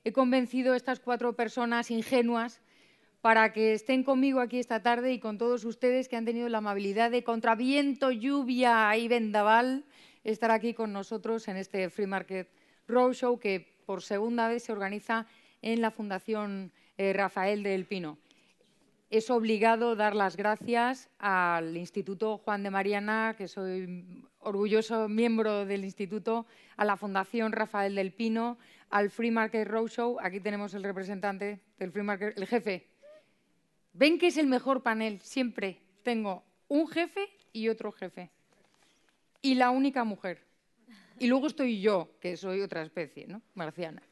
he convencido a estas 4 personas ingenuas para que estén conmigo aquí esta tarde y con todos ustedes que han tenido la amabilidad de, contra viento, lluvia y vendaval, estar aquí con nosotros en este Free Market Roadshow que por segunda vez se organiza en la Fundación Rafael del Pino. Es obligado dar las gracias al Instituto Juan de Mariana, que soy orgulloso miembro del instituto, a la Fundación Rafael del Pino, al Free Market Roadshow. Aquí tenemos el representante del Free Market, el jefe. ¿Ven que es el mejor panel? Siempre tengo un jefe y otro jefe. Y la única mujer. Y luego estoy yo, que soy otra especie, ¿no? Marciana.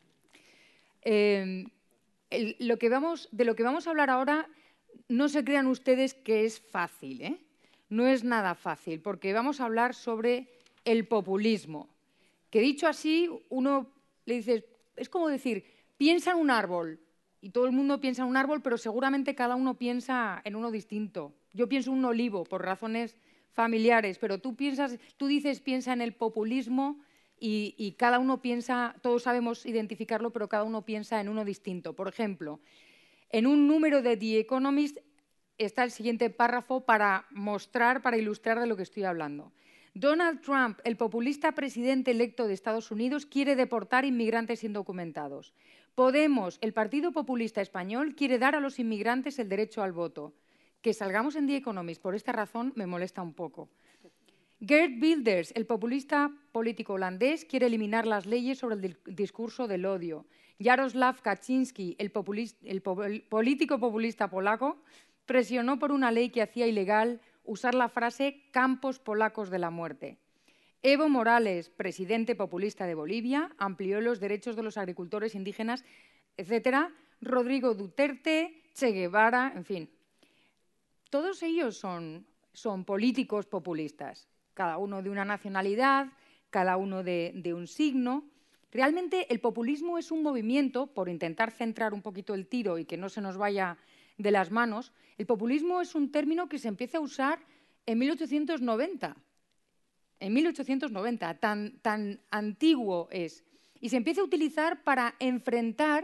De lo que vamos a hablar ahora, no se crean ustedes que es fácil, ¿eh? No es nada fácil, porque vamos a hablar sobre el populismo. Que dicho así, uno le dice, es como decir, piensa en un árbol, y todo el mundo piensa en un árbol, pero seguramente cada uno piensa en uno distinto. Yo pienso en un olivo, por razones familiares, pero tú dices piensa en el populismo y cada uno piensa, todos sabemos identificarlo, pero cada uno piensa en uno distinto. Por ejemplo, en un número de The Economist está el siguiente párrafo para ilustrar de lo que estoy hablando. Donald Trump, el populista presidente electo de Estados Unidos, quiere deportar inmigrantes indocumentados. Podemos, el Partido Populista Español, quiere dar a los inmigrantes el derecho al voto. Que salgamos en The Economist por esta razón me molesta un poco. Geert Wilders, el populista político holandés, quiere eliminar las leyes sobre el discurso del odio. Jaroslaw Kaczynski, el político populista polaco, presionó por una ley que hacía ilegal usar la frase «campos polacos de la muerte». Evo Morales, presidente populista de Bolivia, amplió los derechos de los agricultores indígenas, etc. Rodrigo Duterte, Che Guevara, en fin. Todos ellos son políticos populistas, cada uno de una nacionalidad, cada uno de un signo. Realmente el populismo es un movimiento, por intentar centrar un poquito el tiro y que no se nos vaya de las manos, el populismo es un término que se empieza a usar en 1890. En 1890, tan antiguo es. Y se empieza a utilizar para enfrentar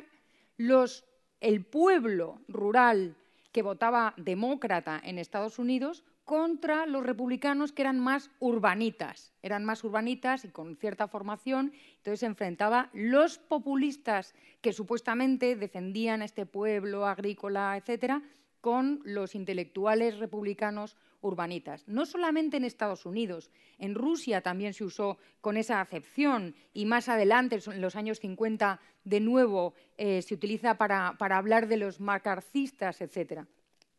el pueblo rural que votaba demócrata en Estados Unidos contra los republicanos que eran más urbanitas y con cierta formación. Entonces se enfrentaba los populistas que supuestamente defendían a este pueblo agrícola, etcétera, con los intelectuales republicanos urbanitas. No solamente en Estados Unidos, en Rusia también se usó con esa acepción y más adelante, en los años 50, de nuevo se utiliza para hablar de los macarcistas, etcétera.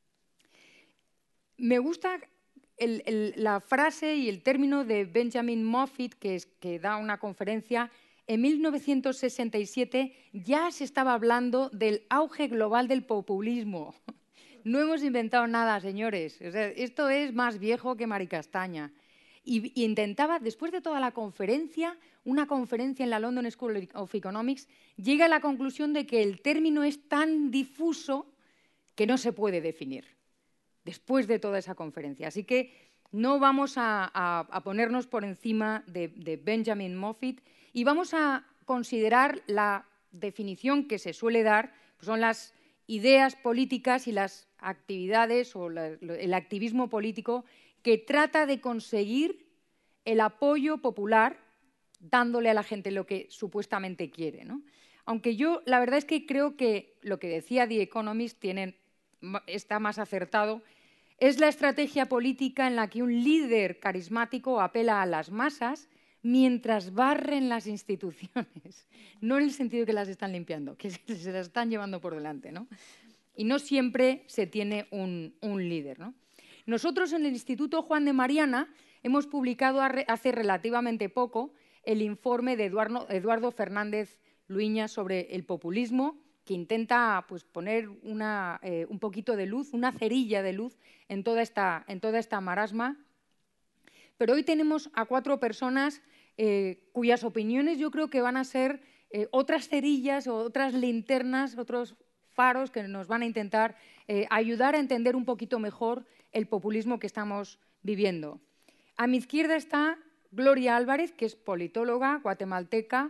Me gusta la frase y el término de Benjamin Moffitt, que da una conferencia. En 1967 ya se estaba hablando del auge global del populismo. No hemos inventado nada, señores. O sea, esto es más viejo que Maricastaña. Y intentaba, después de toda la conferencia, una conferencia en la London School of Economics, llega a la conclusión de que el término es tan difuso que no se puede definir, después de toda esa conferencia. Así que no vamos a ponernos por encima de Benjamin Moffitt y vamos a considerar la definición que se suele dar, pues son las ideas políticas y las actividades o el activismo político que trata de conseguir el apoyo popular dándole a la gente lo que supuestamente quiere, ¿no? Aunque yo la verdad es que creo que lo que decía The Economist está más acertado. Es la estrategia política en la que un líder carismático apela a las masas mientras barren las instituciones. No en el sentido de que las están limpiando, que se las están llevando por delante, ¿no? Y no siempre se tiene un líder, ¿no? Nosotros en el Instituto Juan de Mariana hemos publicado hace relativamente poco el informe de Eduardo Fernández Luiña sobre el populismo, que intenta pues, poner un poquito de luz, una cerilla de luz en toda esta marasma. Pero hoy tenemos a 4 personas cuyas opiniones yo creo que van a ser otras cerillas o otras linternas, otros faros que nos van a intentar ayudar a entender un poquito mejor el populismo que estamos viviendo. A mi izquierda está Gloria Álvarez, que es politóloga guatemalteca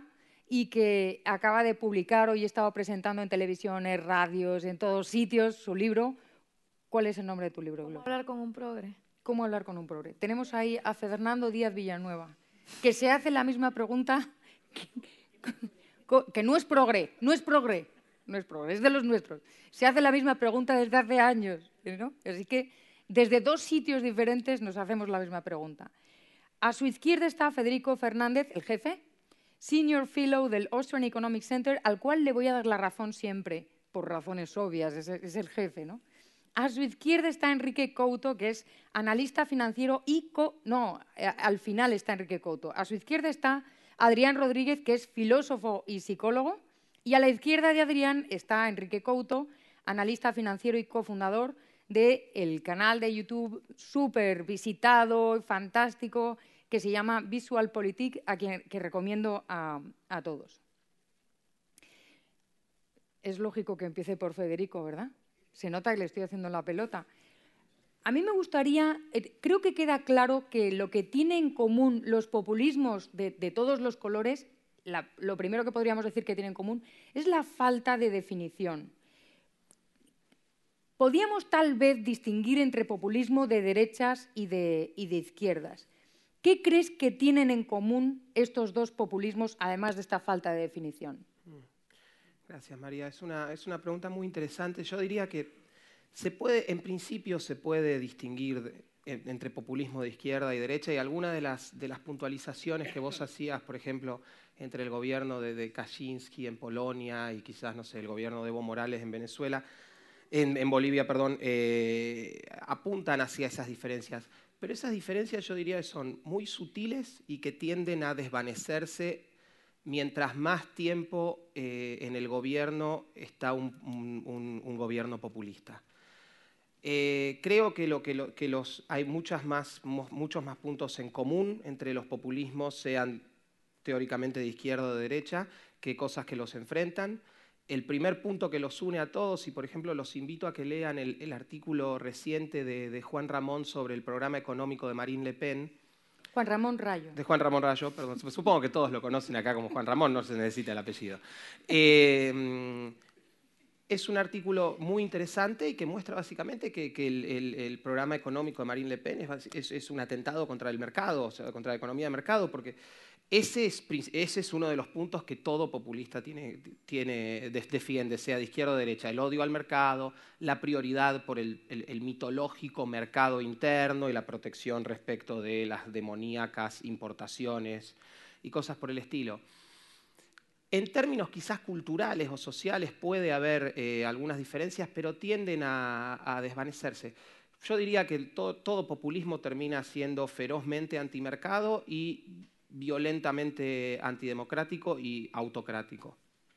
y que acaba de publicar, hoy he estado presentando en televisiones, radios, en todos sitios, su libro. ¿Cuál es el nombre de tu libro, Gloria? ¿Cómo hablar con un progre? ¿Cómo hablar con un progre? Tenemos ahí a Fernando Díaz Villanueva, que se hace la misma pregunta, que no es progre, no es progre, no es progre, es de los nuestros. Se hace la misma pregunta desde hace años, ¿no? Así que desde dos sitios diferentes nos hacemos la misma pregunta. A su izquierda está Federico Fernández, el jefe, Senior Fellow del Austrian Economic Center, al cual le voy a dar la razón siempre, por razones obvias, es el jefe, ¿no? A su izquierda está Enrique Couto, que es analista financiero y... al final está Enrique Couto. A su izquierda está Adrián Rodríguez, que es filósofo y psicólogo. Y a la izquierda de Adrián está Enrique Couto, analista financiero y cofundador del canal de YouTube súper visitado y fantástico que se llama VisualPolitik, que recomiendo a todos. Es lógico que empiece por Federico, ¿verdad? Se nota que le estoy haciendo la pelota. A mí me gustaría, creo que queda claro que lo que tienen en común los populismos de todos los colores, lo primero que podríamos decir que tienen en común es la falta de definición. Podríamos tal vez distinguir entre populismo de derechas y de izquierdas. ¿Qué crees que tienen en común estos dos populismos, además de esta falta de definición? Gracias, María. Es una pregunta muy interesante. Yo diría que en principio se puede distinguir entre populismo de izquierda y derecha, y algunas de las puntualizaciones que vos hacías, por ejemplo, entre el gobierno de Kaczynski en Polonia y quizás, no sé, el gobierno de Evo Morales en Venezuela, en Bolivia, perdón, apuntan hacia esas diferencias. Pero esas diferencias yo diría que son muy sutiles y que tienden a desvanecerse mientras más tiempo en el gobierno está un gobierno populista. Creo que hay muchos más puntos en común entre los populismos, sean teóricamente de izquierda o de derecha, que cosas que los enfrentan. El primer punto que los une a todos, y por ejemplo los invito a que lean el artículo reciente de Juan Ramón sobre el programa económico de Marine Le Pen. Juan Ramón Rayo. De Juan Ramón Rayo, perdón. Supongo que todos lo conocen acá como Juan Ramón, no se necesita el apellido. Es un artículo muy interesante y que muestra básicamente que el programa económico de Marine Le Pen es un atentado contra el mercado, o sea, contra la economía de mercado, porque ese es uno de los puntos que todo populista defiende, sea de izquierda o de derecha: el odio al mercado, la prioridad por el mitológico mercado interno y la protección respecto de las demoníacas importaciones y cosas por el estilo. En términos quizás culturales o sociales puede haber algunas diferencias, pero tienden a desvanecerse. Yo diría que todo populismo termina siendo ferozmente antimercado y violentamente antidemocrático y autocrático.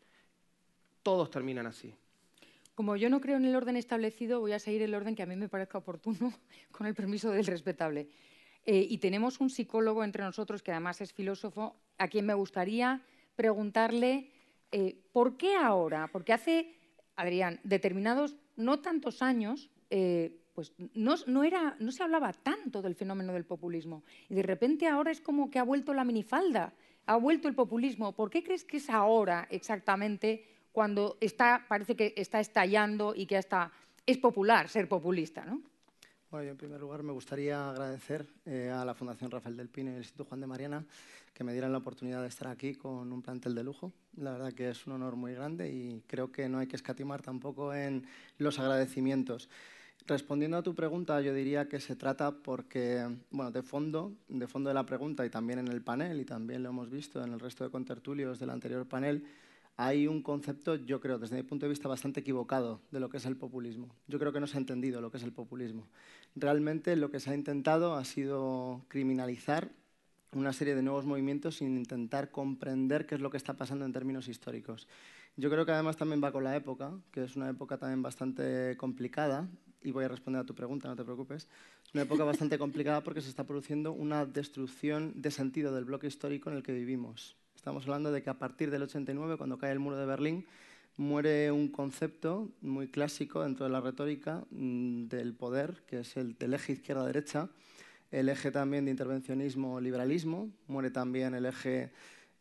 Todos terminan así. Como yo no creo en el orden establecido, voy a seguir el orden que a mí me parezca oportuno, con el permiso del respetable. Y tenemos un psicólogo entre nosotros, que además es filósofo, a quien me gustaría preguntarle ¿por qué ahora? Porque hace, Adrián, determinados, no tantos años, pues no se hablaba tanto del fenómeno del populismo. Y de repente ahora es como que ha vuelto la minifalda, ha vuelto el populismo. ¿Por qué crees que es ahora exactamente cuando parece que está estallando y que hasta es popular ser populista, ¿no? Bueno, yo en primer lugar me gustaría agradecer a la Fundación Rafael del Pino y el Instituto Juan de Mariana que me dieran la oportunidad de estar aquí con un plantel de lujo. La verdad que es un honor muy grande y creo que no hay que escatimar tampoco en los agradecimientos. Respondiendo a tu pregunta, yo diría que se trata porque, bueno, de fondo de la pregunta y también en el panel, y también lo hemos visto en el resto de contertulios del anterior panel, hay un concepto, yo creo, desde mi punto de vista, bastante equivocado de lo que es el populismo. Yo creo que no se ha entendido lo que es el populismo. Realmente lo que se ha intentado ha sido criminalizar una serie de nuevos movimientos sin intentar comprender qué es lo que está pasando en términos históricos. Yo creo que además también va con la época, que es una época también bastante complicada, y voy a responder a tu pregunta, no te preocupes. Es una época bastante complicada porque se está produciendo una destrucción de sentido del bloque histórico en el que vivimos. Estamos hablando de que a partir del 89, cuando cae el muro de Berlín, muere un concepto muy clásico dentro de la retórica del poder, que es el del eje izquierda-derecha, el eje también de intervencionismo-liberalismo, muere también el eje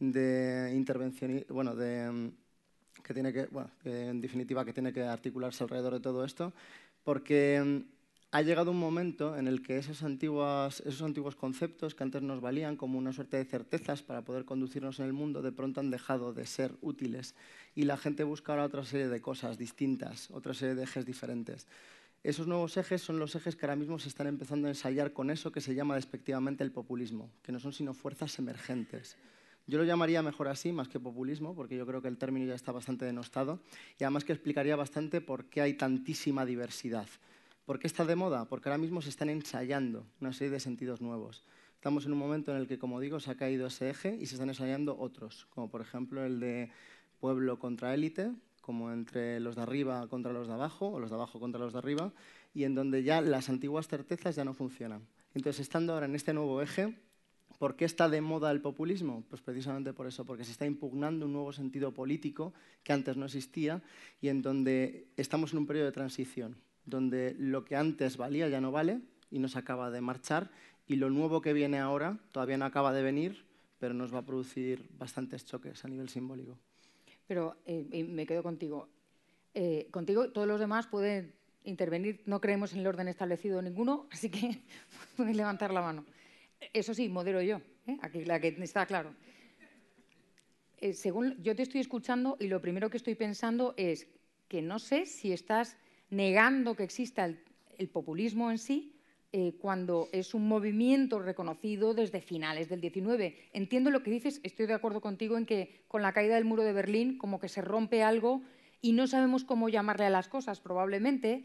de intervención, bueno, que tiene que, bueno, en definitiva, que tiene que articularse alrededor de todo esto, porque ha llegado un momento en el que esos antiguos conceptos que antes nos valían como una suerte de certezas para poder conducirnos en el mundo, de pronto han dejado de ser útiles y la gente busca ahora otra serie de cosas distintas, otra serie de ejes diferentes. Esos nuevos ejes son los ejes que ahora mismo se están empezando a ensayar con eso que se llama despectivamente el populismo, que no son sino fuerzas emergentes. Yo lo llamaría mejor así, más que populismo, porque yo creo que el término ya está bastante denostado y además que explicaría bastante por qué hay tantísima diversidad. ¿Por qué está de moda? Porque ahora mismo se están ensayando una serie de sentidos nuevos. Estamos en un momento en el que, como digo, se ha caído ese eje y se están ensayando otros, como por ejemplo el de pueblo contra élite, como entre los de arriba contra los de abajo, o los de abajo contra los de arriba, y en donde ya las antiguas certezas ya no funcionan. Entonces, estando ahora en este nuevo eje, ¿por qué está de moda el populismo? Pues precisamente por eso, porque se está impugnando un nuevo sentido político que antes no existía y en donde estamos en un periodo de transición, donde lo que antes valía ya no vale y nos acaba de marchar y lo nuevo que viene ahora todavía no acaba de venir, pero nos va a producir bastantes choques a nivel simbólico. Pero me quedo contigo. Contigo todos los demás pueden intervenir. No creemos en el orden establecido ninguno, así que pueden levantar la mano. Eso sí, modero yo, aquí la que está claro. Según yo te estoy escuchando y lo primero que estoy pensando es que no sé si estás negando que exista el populismo en sí cuando es un movimiento reconocido desde finales del XIX. Entiendo lo que dices, estoy de acuerdo contigo en que con la caída del muro de Berlín como que se rompe algo y no sabemos cómo llamarle a las cosas. Probablemente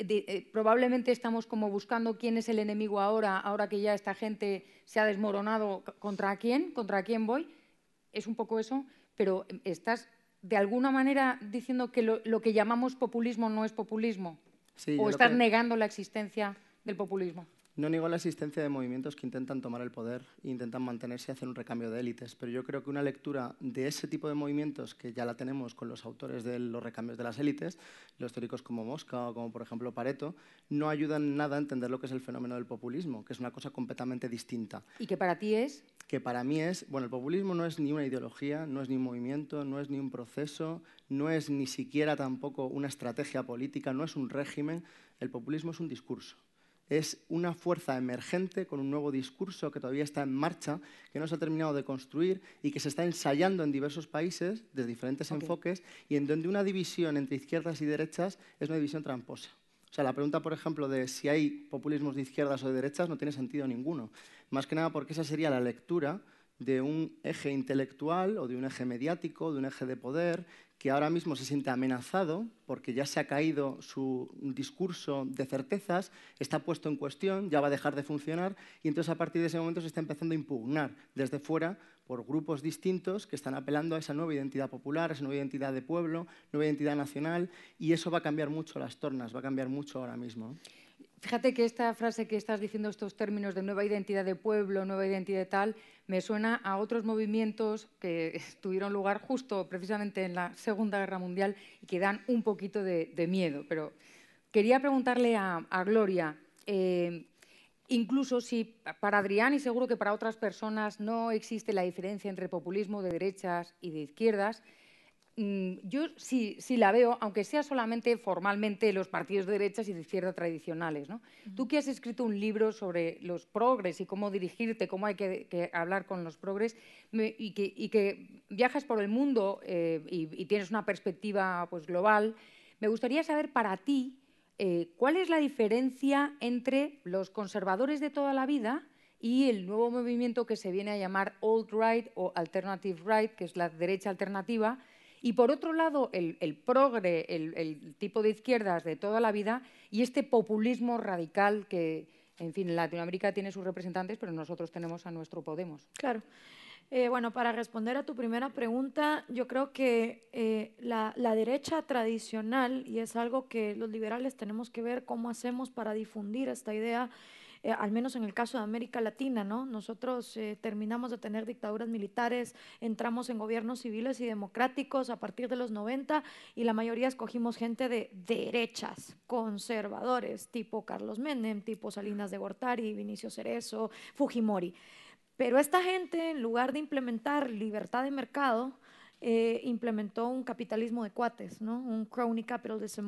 estamos como buscando quién es el enemigo ahora que ya esta gente se ha desmoronado. ¿Contra quién voy? Es un poco eso, pero estás de alguna manera diciendo que lo que llamamos populismo no es populismo. Sí, ¿O estás negando la existencia del populismo? No niego la existencia de movimientos que intentan tomar el poder e intentan mantenerse y hacer un recambio de élites, pero yo creo que una lectura de ese tipo de movimientos, que ya la tenemos con los autores de los recambios de las élites, los teóricos como Mosca o como por ejemplo Pareto, no ayudan nada a entender lo que es el fenómeno del populismo, que es una cosa completamente distinta. ¿Y que para ti es? Que para mí es, bueno, el populismo no es ni una ideología, no es ni un movimiento, no es ni un proceso, no es ni siquiera tampoco una estrategia política, no es un régimen, el populismo es un discurso. Es una fuerza emergente con un nuevo discurso que todavía está en marcha, que no se ha terminado de construir y que se está ensayando en diversos países de diferentes enfoques y en donde una división entre izquierdas y derechas es una división tramposa. O sea, la pregunta, por ejemplo, de si hay populismos de izquierdas o de derechas no tiene sentido ninguno. Más que nada porque esa sería la lectura de un eje intelectual o de un eje mediático, de un eje de poder, que ahora mismo se siente amenazado porque ya se ha caído su discurso de certezas, está puesto en cuestión, ya va a dejar de funcionar y entonces a partir de ese momento se está empezando a impugnar desde fuera por grupos distintos que están apelando a esa nueva identidad popular, a esa nueva identidad de pueblo, nueva identidad nacional y eso va a cambiar mucho las tornas, va a cambiar mucho ahora mismo. Fíjate que esta frase que estás diciendo, estos términos de nueva identidad de pueblo, nueva identidad de tal, me suena a otros movimientos que tuvieron lugar justo precisamente en la Segunda Guerra Mundial y que dan un poquito de miedo. Pero quería preguntarle a Gloria, incluso si para Adrián y seguro que para otras personas no existe la diferencia entre populismo de derechas y de izquierdas, yo sí la veo, aunque sea solamente formalmente los partidos de derechas y de izquierda tradicionales, ¿no? Tú que has escrito un libro sobre los progres y cómo dirigirte, cómo hay que hablar con los progres y que viajas por el mundo y tienes una perspectiva pues, global, me gustaría saber para ti cuál es la diferencia entre los conservadores de toda la vida y el nuevo movimiento que se viene a llamar alt-right o alternative right, que es la derecha alternativa. Y, por otro lado, el progre, el tipo de izquierdas de toda la vida y este populismo radical que, en fin, en Latinoamérica tiene sus representantes, pero nosotros tenemos a nuestro Podemos. Claro. Bueno, para responder a tu primera pregunta, yo creo que la derecha tradicional, y es algo que los liberales tenemos que ver cómo hacemos para difundir esta idea, al menos en el caso de América Latina, ¿no? Nosotros terminamos de tener dictaduras militares, entramos en gobiernos civiles y democráticos a partir de los 90 y la mayoría escogimos gente de derechas, conservadores, tipo Carlos Menem, tipo Salinas de Gortari, Vinicio Cerezo, Fujimori. Pero esta gente, en lugar de implementar libertad de mercado, implementó un capitalismo de cuates, ¿no? Un crony capitalism,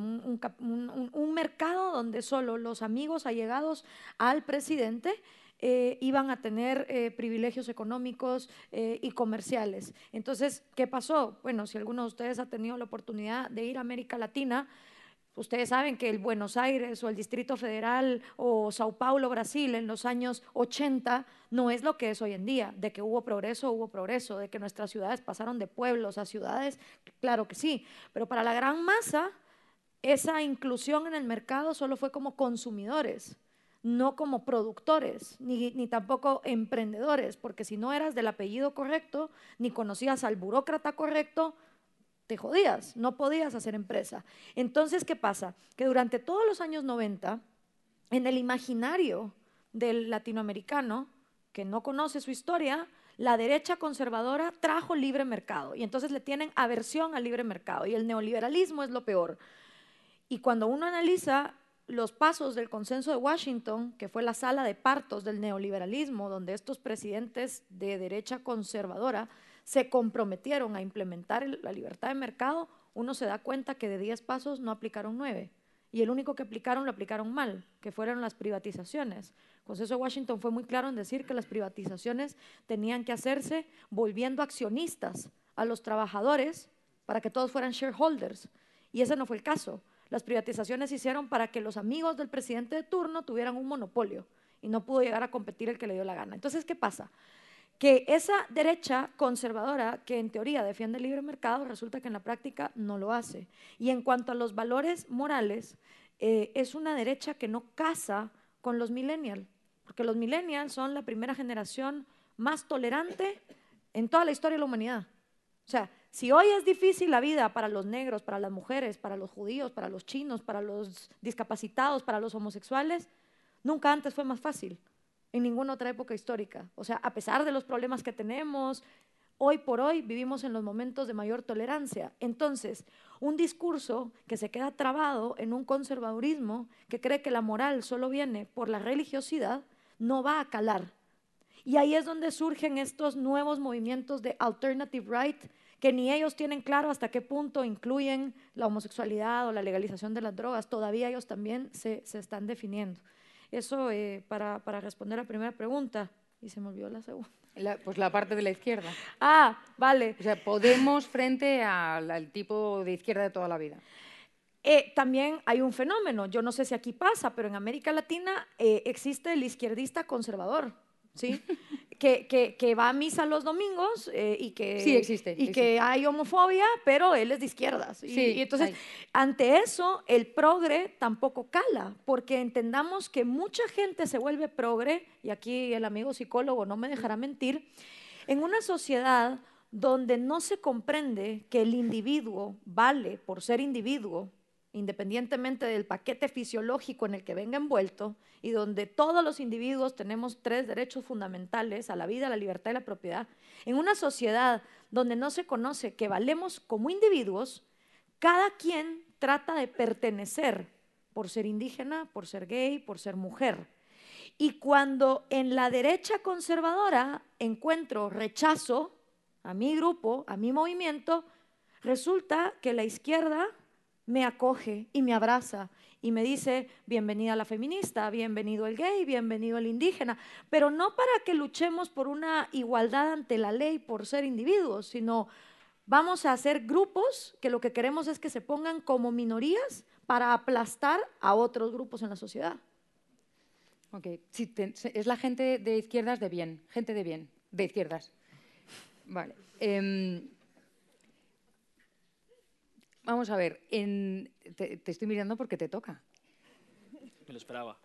un mercado donde solo los amigos allegados al presidente iban a tener privilegios económicos y comerciales. Entonces, ¿qué pasó? Bueno, si alguno de ustedes ha tenido la oportunidad de ir a América Latina, ustedes saben que el Buenos Aires o el Distrito Federal o Sao Paulo, Brasil, en los años 80 no es lo que es hoy en día. De que hubo progreso, de que nuestras ciudades pasaron de pueblos a ciudades, claro que sí, pero para la gran masa esa inclusión en el mercado solo fue como consumidores, no como productores, ni tampoco emprendedores, porque si no eras del apellido correcto, ni conocías al burócrata correcto, te jodías, no podías hacer empresa. Entonces, ¿qué pasa? Que durante todos los años 90, en el imaginario del latinoamericano, que no conoce su historia, la derecha conservadora trajo libre mercado y entonces le tienen aversión al libre mercado y el neoliberalismo es lo peor. Y cuando uno analiza los pasos del Consenso de Washington, que fue la sala de partos del neoliberalismo, donde estos presidentes de derecha conservadora se comprometieron a implementar la libertad de mercado, uno se da cuenta que de 10 pasos no aplicaron 9. Y el único que aplicaron lo aplicaron mal, que fueron las privatizaciones. El Consenso de Washington fue muy claro en decir que las privatizaciones tenían que hacerse volviendo accionistas a los trabajadores para que todos fueran shareholders. Y ese no fue el caso. Las privatizaciones se hicieron para que los amigos del presidente de turno tuvieran un monopolio y no pudo llegar a competir el que le dio la gana. Entonces, ¿qué pasa? Que esa derecha conservadora que en teoría defiende el libre mercado resulta que en la práctica no lo hace. Y en cuanto a los valores morales, es una derecha que no casa con los millennials, porque los millennials son la primera generación más tolerante en toda la historia de la humanidad. O sea, si hoy es difícil la vida para los negros, para las mujeres, para los judíos, para los chinos, para los discapacitados, para los homosexuales, nunca antes fue más fácil en ninguna otra época histórica. O sea, a pesar de los problemas que tenemos, hoy por hoy vivimos en los momentos de mayor tolerancia. Entonces, un discurso que se queda trabado en un conservadurismo que cree que la moral solo viene por la religiosidad, no va a calar. Y ahí es donde surgen estos nuevos movimientos de alternative right, que ni ellos tienen claro hasta qué punto incluyen la homosexualidad o la legalización de las drogas. Todavía ellos también se están definiendo. Eso para responder a la primera pregunta. Y se me olvidó la segunda. Pues la parte de la izquierda. Ah, vale. O sea, Podemos frente al tipo de izquierda de toda la vida. También hay un fenómeno, yo no sé si aquí pasa, pero en América Latina existe el izquierdista conservador, ¿sí? que va a misa los domingos y que, sí, existe. Que hay homofobia, pero él es de izquierdas. Y entonces, ante eso, el progre tampoco cala, porque entendamos que mucha gente se vuelve progre, y aquí el amigo psicólogo no me dejará mentir, en una sociedad donde no se comprende que el individuo vale por ser individuo, independientemente del paquete fisiológico en el que venga envuelto, y donde todos los individuos tenemos 3 derechos fundamentales a la vida, a la libertad y la propiedad, en una sociedad donde no se conoce que valemos como individuos, cada quien trata de pertenecer por ser indígena, por ser gay, por ser mujer. Y cuando en la derecha conservadora encuentro rechazo a mi grupo, a mi movimiento, resulta que la izquierda me acoge y me abraza y me dice, bienvenida la feminista, bienvenido el gay, bienvenido el indígena, pero no para que luchemos por una igualdad ante la ley por ser individuos, sino vamos a hacer grupos que lo que queremos es que se pongan como minorías para aplastar a otros grupos en la sociedad. Ok, sí, es la gente de izquierdas de bien, gente de bien, de izquierdas. Vale. Vamos a ver, te estoy mirando porque te toca. Me lo esperaba.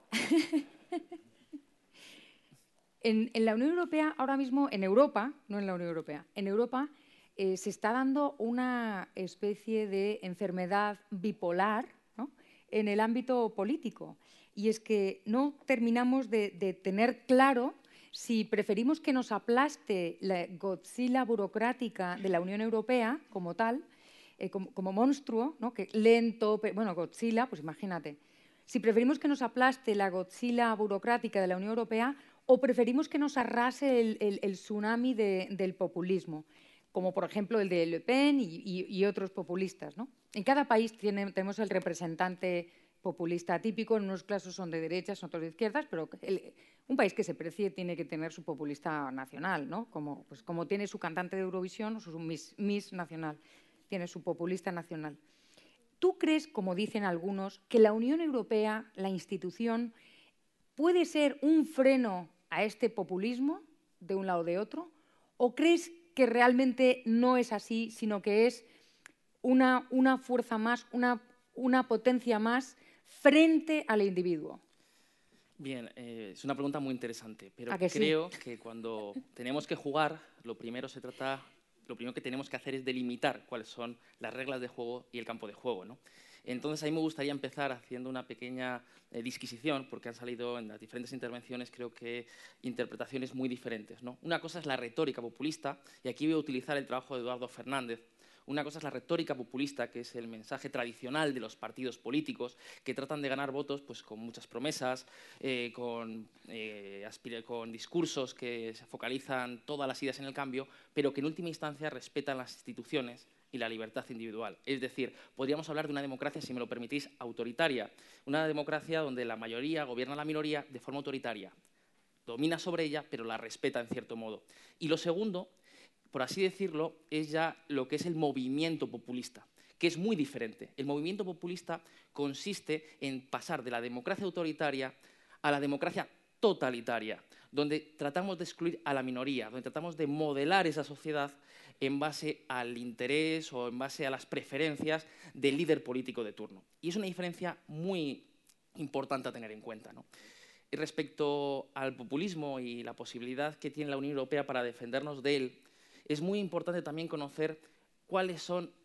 En la Unión Europea, ahora mismo, en Europa, no en la Unión Europea, en Europa se está dando una especie de enfermedad bipolar, ¿no?, en el ámbito político. Y es que no terminamos de tener claro si preferimos que nos aplaste la Godzilla burocrática de la Unión Europea como tal, como monstruo, ¿no?, que lento, bueno, Godzilla, pues imagínate. Si preferimos que nos aplaste la Godzilla burocrática de la Unión Europea ¿O preferimos que nos arrase el tsunami del populismo, como por ejemplo el de Le Pen y otros populistas, ¿no? En cada país tenemos el representante populista típico, en unos casos son de derechas, en otros de izquierdas, pero un país que se precie tiene que tener su populista nacional, ¿no? Como tiene su cantante de Eurovisión o su Miss nacional, tiene su populista nacional. ¿Tú crees, como dicen algunos, que la Unión Europea, la institución, puede ser un freno a este populismo de un lado o de otro? ¿O crees que realmente no es así, sino que es una fuerza más, una potencia más frente al individuo? Bien, es una pregunta muy interesante, pero ¿A que sí? creo que cuando tenemos que jugar, lo primero que tenemos que hacer es delimitar cuáles son las reglas de juego y el campo de juego, ¿no? Entonces, a mí me gustaría empezar haciendo una pequeña disquisición, porque han salido en las diferentes intervenciones, creo que, interpretaciones muy diferentes, ¿no? Una cosa es la retórica populista, y aquí voy a utilizar el trabajo de Eduardo Fernández. Una cosa es la retórica populista, que es el mensaje tradicional de los partidos políticos que tratan de ganar votos pues, con muchas promesas, con discursos que se focalizan todas las ideas en el cambio, pero que en última instancia respetan las instituciones y la libertad individual. Es decir, podríamos hablar de una democracia, si me lo permitís, autoritaria. Una democracia donde la mayoría gobierna a la minoría de forma autoritaria. Domina sobre ella, pero la respeta en cierto modo. Y lo segundo, por así decirlo, es ya lo que es el movimiento populista, que es muy diferente. El movimiento populista consiste en pasar de la democracia autoritaria a la democracia totalitaria, donde tratamos de excluir a la minoría, donde tratamos de modelar esa sociedad en base al interés o en base a las preferencias del líder político de turno. Y es una diferencia muy importante a tener en cuenta, ¿no? Y respecto al populismo y la posibilidad que tiene la Unión Europea para defendernos de él, es muy importante también conocer cuál es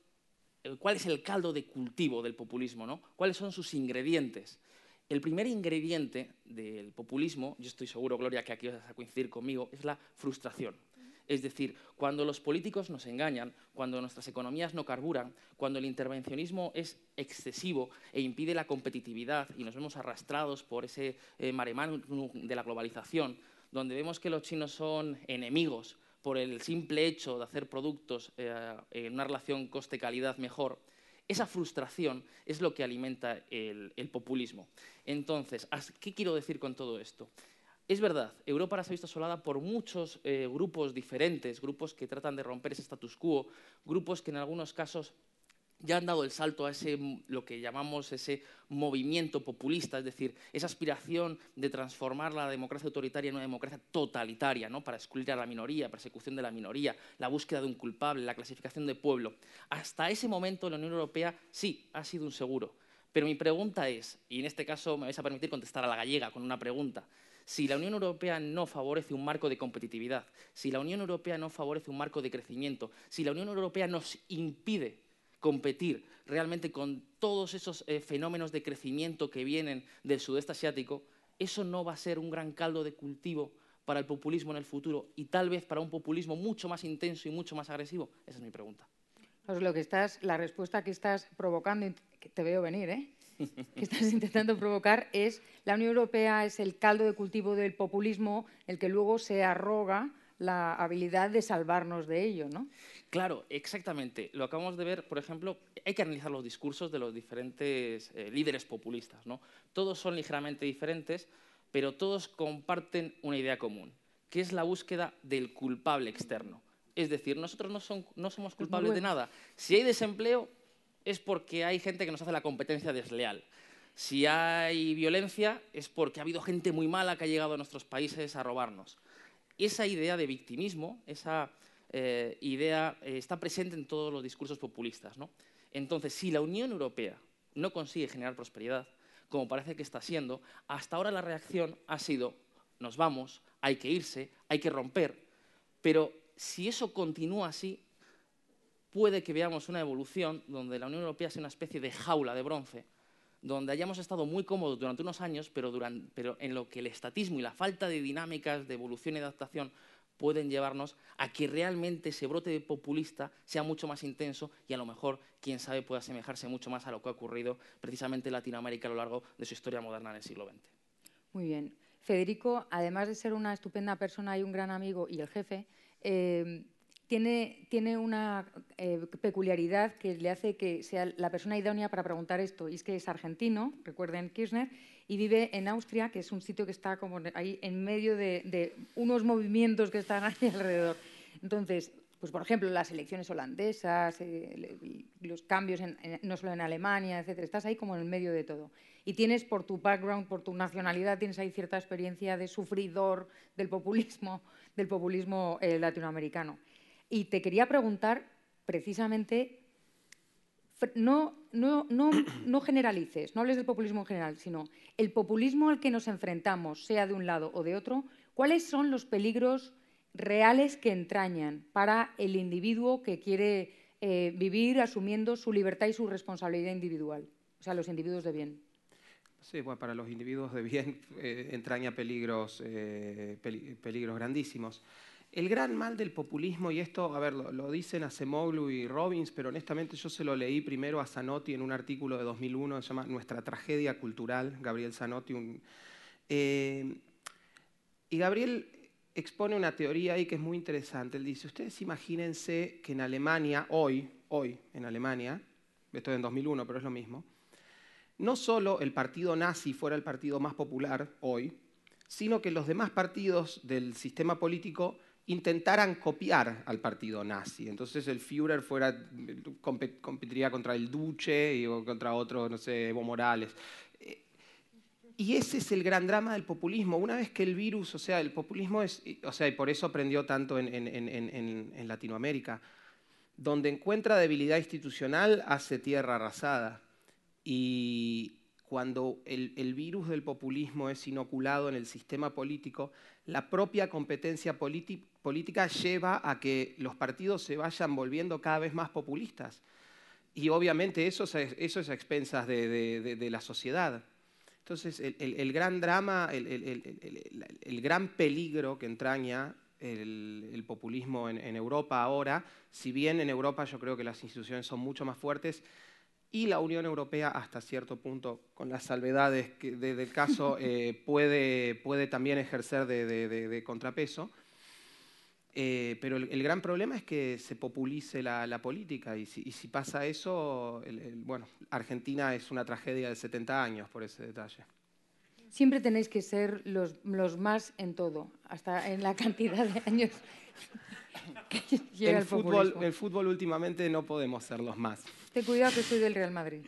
el caldo de cultivo del populismo, ¿no? Cuáles son sus ingredientes. El primer ingrediente del populismo, yo estoy seguro, Gloria, que aquí vas a coincidir conmigo, es la frustración. Es decir, cuando los políticos nos engañan, cuando nuestras economías no carburan, cuando el intervencionismo es excesivo e impide la competitividad y nos vemos arrastrados por ese mare magnum de la globalización, donde vemos que los chinos son enemigos por el simple hecho de hacer productos en una relación coste-calidad mejor, esa frustración es lo que alimenta el populismo. Entonces, ¿qué quiero decir con todo esto? Es verdad, Europa ahora se ha visto asolada por muchos grupos diferentes, grupos que tratan de romper ese status quo, grupos que en algunos casos ya han dado el salto a lo que llamamos ese movimiento populista, es decir, esa aspiración de transformar la democracia autoritaria en una democracia totalitaria, ¿no? Para excluir a la minoría, persecución de la minoría, la búsqueda de un culpable, la clasificación de pueblo. Hasta ese momento la Unión Europea sí ha sido un seguro. Pero mi pregunta es, y en este caso me vais a permitir contestar a la gallega con una pregunta, si la Unión Europea no favorece un marco de competitividad, si la Unión Europea no favorece un marco de crecimiento, si la Unión Europea nos impide competir realmente con todos esos fenómenos de crecimiento que vienen del sudeste asiático, eso no va a ser un gran caldo de cultivo para el populismo en el futuro y tal vez para un populismo mucho más intenso y mucho más agresivo. Esa es mi pregunta. Pues la respuesta que estás provocando, que te veo venir, que estás intentando provocar es: la Unión Europea es el caldo de cultivo del populismo, el que luego se arroga la habilidad de salvarnos de ello, ¿no? Claro, exactamente. Lo acabamos de ver, por ejemplo, hay que analizar los discursos de los diferentes líderes populistas, ¿no? Todos son ligeramente diferentes, pero todos comparten una idea común, que es la búsqueda del culpable externo. Es decir, nosotros no somos culpables de nada. Si hay desempleo, es porque hay gente que nos hace la competencia desleal. Si hay violencia, es porque ha habido gente muy mala que ha llegado a nuestros países a robarnos. Esa idea de victimismo, esa idea está presente en todos los discursos populistas, ¿no? Entonces, si la Unión Europea no consigue generar prosperidad, como parece que está siendo, hasta ahora la reacción ha sido: nos vamos, hay que irse, hay que romper. Pero si eso continúa así, puede que veamos una evolución donde la Unión Europea sea una especie de jaula de bronce, donde hayamos estado muy cómodos durante unos años, pero en lo que el estatismo y la falta de dinámicas de evolución y adaptación pueden llevarnos a que realmente ese brote populista sea mucho más intenso y a lo mejor, quién sabe, pueda asemejarse mucho más a lo que ha ocurrido precisamente en Latinoamérica a lo largo de su historia moderna en el siglo XX. Muy bien. Federico, además de ser una estupenda persona y un gran amigo y el jefe, tiene una peculiaridad que le hace que sea la persona idónea para preguntar esto, y es que es argentino, recuerden Kirchner, y vive en Austria, que es un sitio que está como ahí en medio de unos movimientos que están ahí alrededor. Entonces, pues por ejemplo, las elecciones holandesas, los cambios no solo en Alemania, etcétera, estás ahí como en el medio de todo. Y tienes por tu background, por tu nacionalidad, tienes ahí cierta experiencia de sufridor del populismo latinoamericano. Y te quería preguntar, precisamente, no generalices, no hables del populismo en general, sino el populismo al que nos enfrentamos, sea de un lado o de otro, ¿cuáles son los peligros reales que entrañan para el individuo que quiere vivir asumiendo su libertad y su responsabilidad individual? O sea, los individuos de bien. Sí, bueno, para los individuos de bien entraña peligros grandísimos. El gran mal del populismo, y esto, a ver, lo dicen Acemoglu y Robbins, pero honestamente yo se lo leí primero a Zanotti en un artículo de 2001, se llama Nuestra tragedia cultural, Gabriel Zanotti. Y Gabriel expone una teoría ahí que es muy interesante. Él dice, ustedes imagínense que en Alemania, hoy en Alemania, esto es en 2001, pero es lo mismo, no solo el partido nazi fuera el partido más popular hoy, sino que los demás partidos del sistema político intentaran copiar al partido nazi. Entonces el Führer competiría contra el Duce y contra otro, no sé, Evo Morales. Y ese es el gran drama del populismo. Una vez que el virus, o sea, el populismo es, o sea, y por eso aprendió tanto en Latinoamérica, donde encuentra debilidad institucional hace tierra arrasada. Y cuando el virus del populismo es inoculado en el sistema político, la propia competencia política lleva a que los partidos se vayan volviendo cada vez más populistas. Y obviamente eso es a expensas de la sociedad. Entonces, el gran drama, el gran peligro que entraña el populismo en Europa ahora, si bien en Europa yo creo que las instituciones son mucho más fuertes, y la Unión Europea, hasta cierto punto, con las salvedades del caso, puede también ejercer de contrapeso. Pero el gran problema es que se populice la política. Y si pasa eso, bueno, Argentina es una tragedia de 70 años por ese detalle. Siempre tenéis que ser los más en todo, hasta en la cantidad de años que lleva el populismo. En fútbol últimamente no podemos ser los más. Ten cuidado que soy del Real Madrid.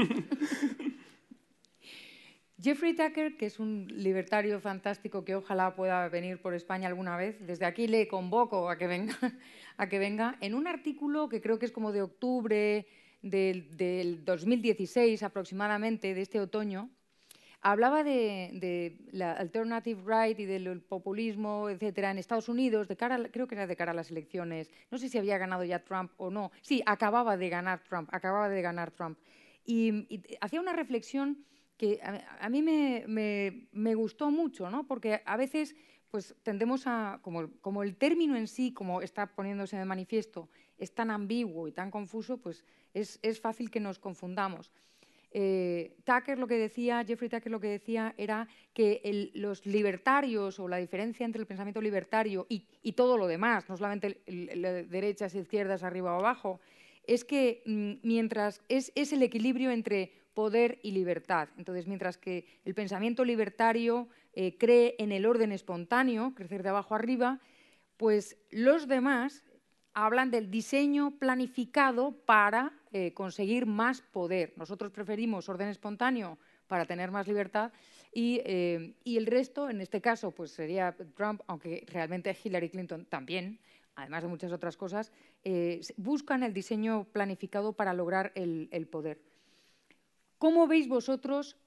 Jeffrey Tucker, que es un libertario fantástico que ojalá pueda venir por España alguna vez, desde aquí le convoco a que venga, en un artículo que creo que es como de octubre del 2016 aproximadamente, de este otoño, hablaba de la alternative right y del populismo, etcétera, en Estados Unidos, creo que era de cara a las elecciones. No sé si había ganado ya Trump o no. Sí, acababa de ganar Trump. Y hacía una reflexión que a mí me gustó mucho, ¿no? Porque a veces pues, tendemos a, como el término en sí, como está poniéndose de manifiesto, es tan ambiguo y tan confuso, pues es fácil que nos confundamos. Jeffrey Tucker lo que decía era que los libertarios, o la diferencia entre el pensamiento libertario y todo lo demás, no solamente derechas, izquierdas, arriba o abajo, es que mientras es el equilibrio entre poder y libertad. Entonces, mientras que el pensamiento libertario cree en el orden espontáneo, crecer de abajo arriba, pues los demás hablan del diseño planificado para conseguir más poder. Nosotros preferimos orden espontáneo para tener más libertad y el resto, en este caso, pues sería Trump, aunque realmente Hillary Clinton también, además de muchas otras cosas, buscan el diseño planificado para lograr el poder. ¿Cómo veis vosotros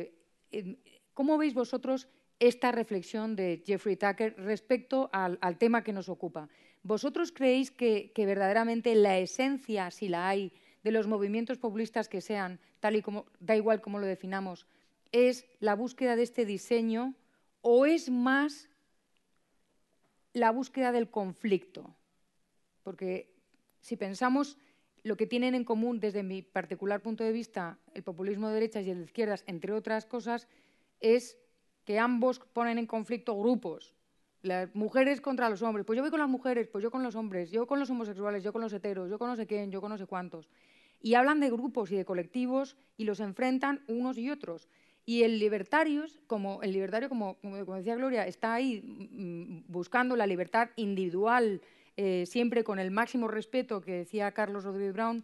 esta reflexión de Jeffrey Tucker respecto al tema que nos ocupa? ¿Vosotros creéis que verdaderamente la esencia, si la hay, de los movimientos populistas que sean, tal y como, da igual cómo lo definamos, es la búsqueda de este diseño o es más la búsqueda del conflicto? Porque si pensamos lo que tienen en común, desde mi particular punto de vista, el populismo de derechas y el de izquierdas, entre otras cosas, es que ambos ponen en conflicto grupos, las mujeres contra los hombres, pues yo voy con las mujeres, pues yo con los hombres, yo con los homosexuales, yo con los heteros, yo con no sé quién, yo con no sé cuántos. Y hablan de grupos y de colectivos y los enfrentan unos y otros. Y el libertario, como decía Gloria, está ahí buscando la libertad individual, siempre con el máximo respeto que decía Carlos Rodríguez Brown,